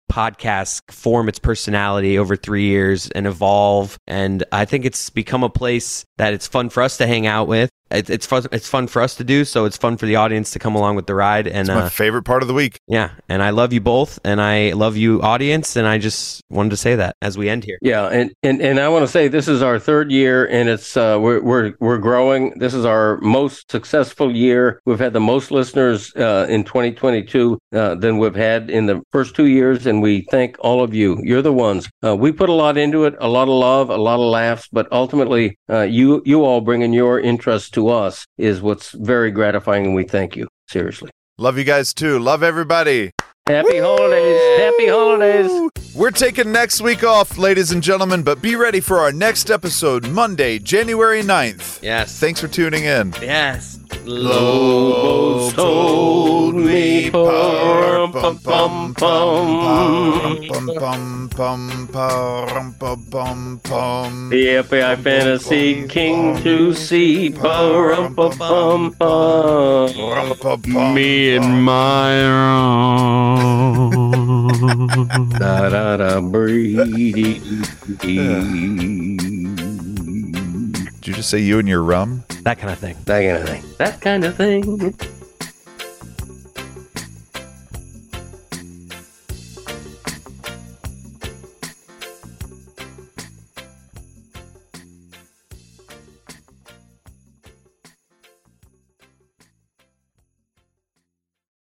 podcasts form its personality over three years and evolve. And I think it's become a place that it's fun for us to hang out with. It, it's fun. It's fun for us to do. So it's fun for the audience to come along with the ride. And It's my uh, favorite part of the week. yeah, and I love you both, and I love you, audience. And I just wanted to say that as we end here. Yeah, and, and, and I want to say this is our third year, and it's uh, we're we're we're growing. This is our most successful year. We've had the most listeners uh, in twenty twenty-two uh, than we've had in the first two years, and we thank all of you. You're the ones. Uh, we put a lot into it, a lot of love, a lot of laughs, but ultimately, uh, you you all bringing your interest to us is what's very gratifying, and we thank you seriously. Love you guys too. Love everybody. Happy holidays. Happy holidays. We're taking next week off, ladies and gentlemen, but be ready for our next episode, Monday, January ninth. Yes. Thanks for tuning in. Yes. Lobos told me, pum pum pum pum. Pum, pum, pum, pum, pum, pum. The F B I Fantasy King to see, pum pum pum pum. Me and my own. Da da da breathe. Did you just say you and your rum? That kind of thing. That kind of thing. That kind of thing.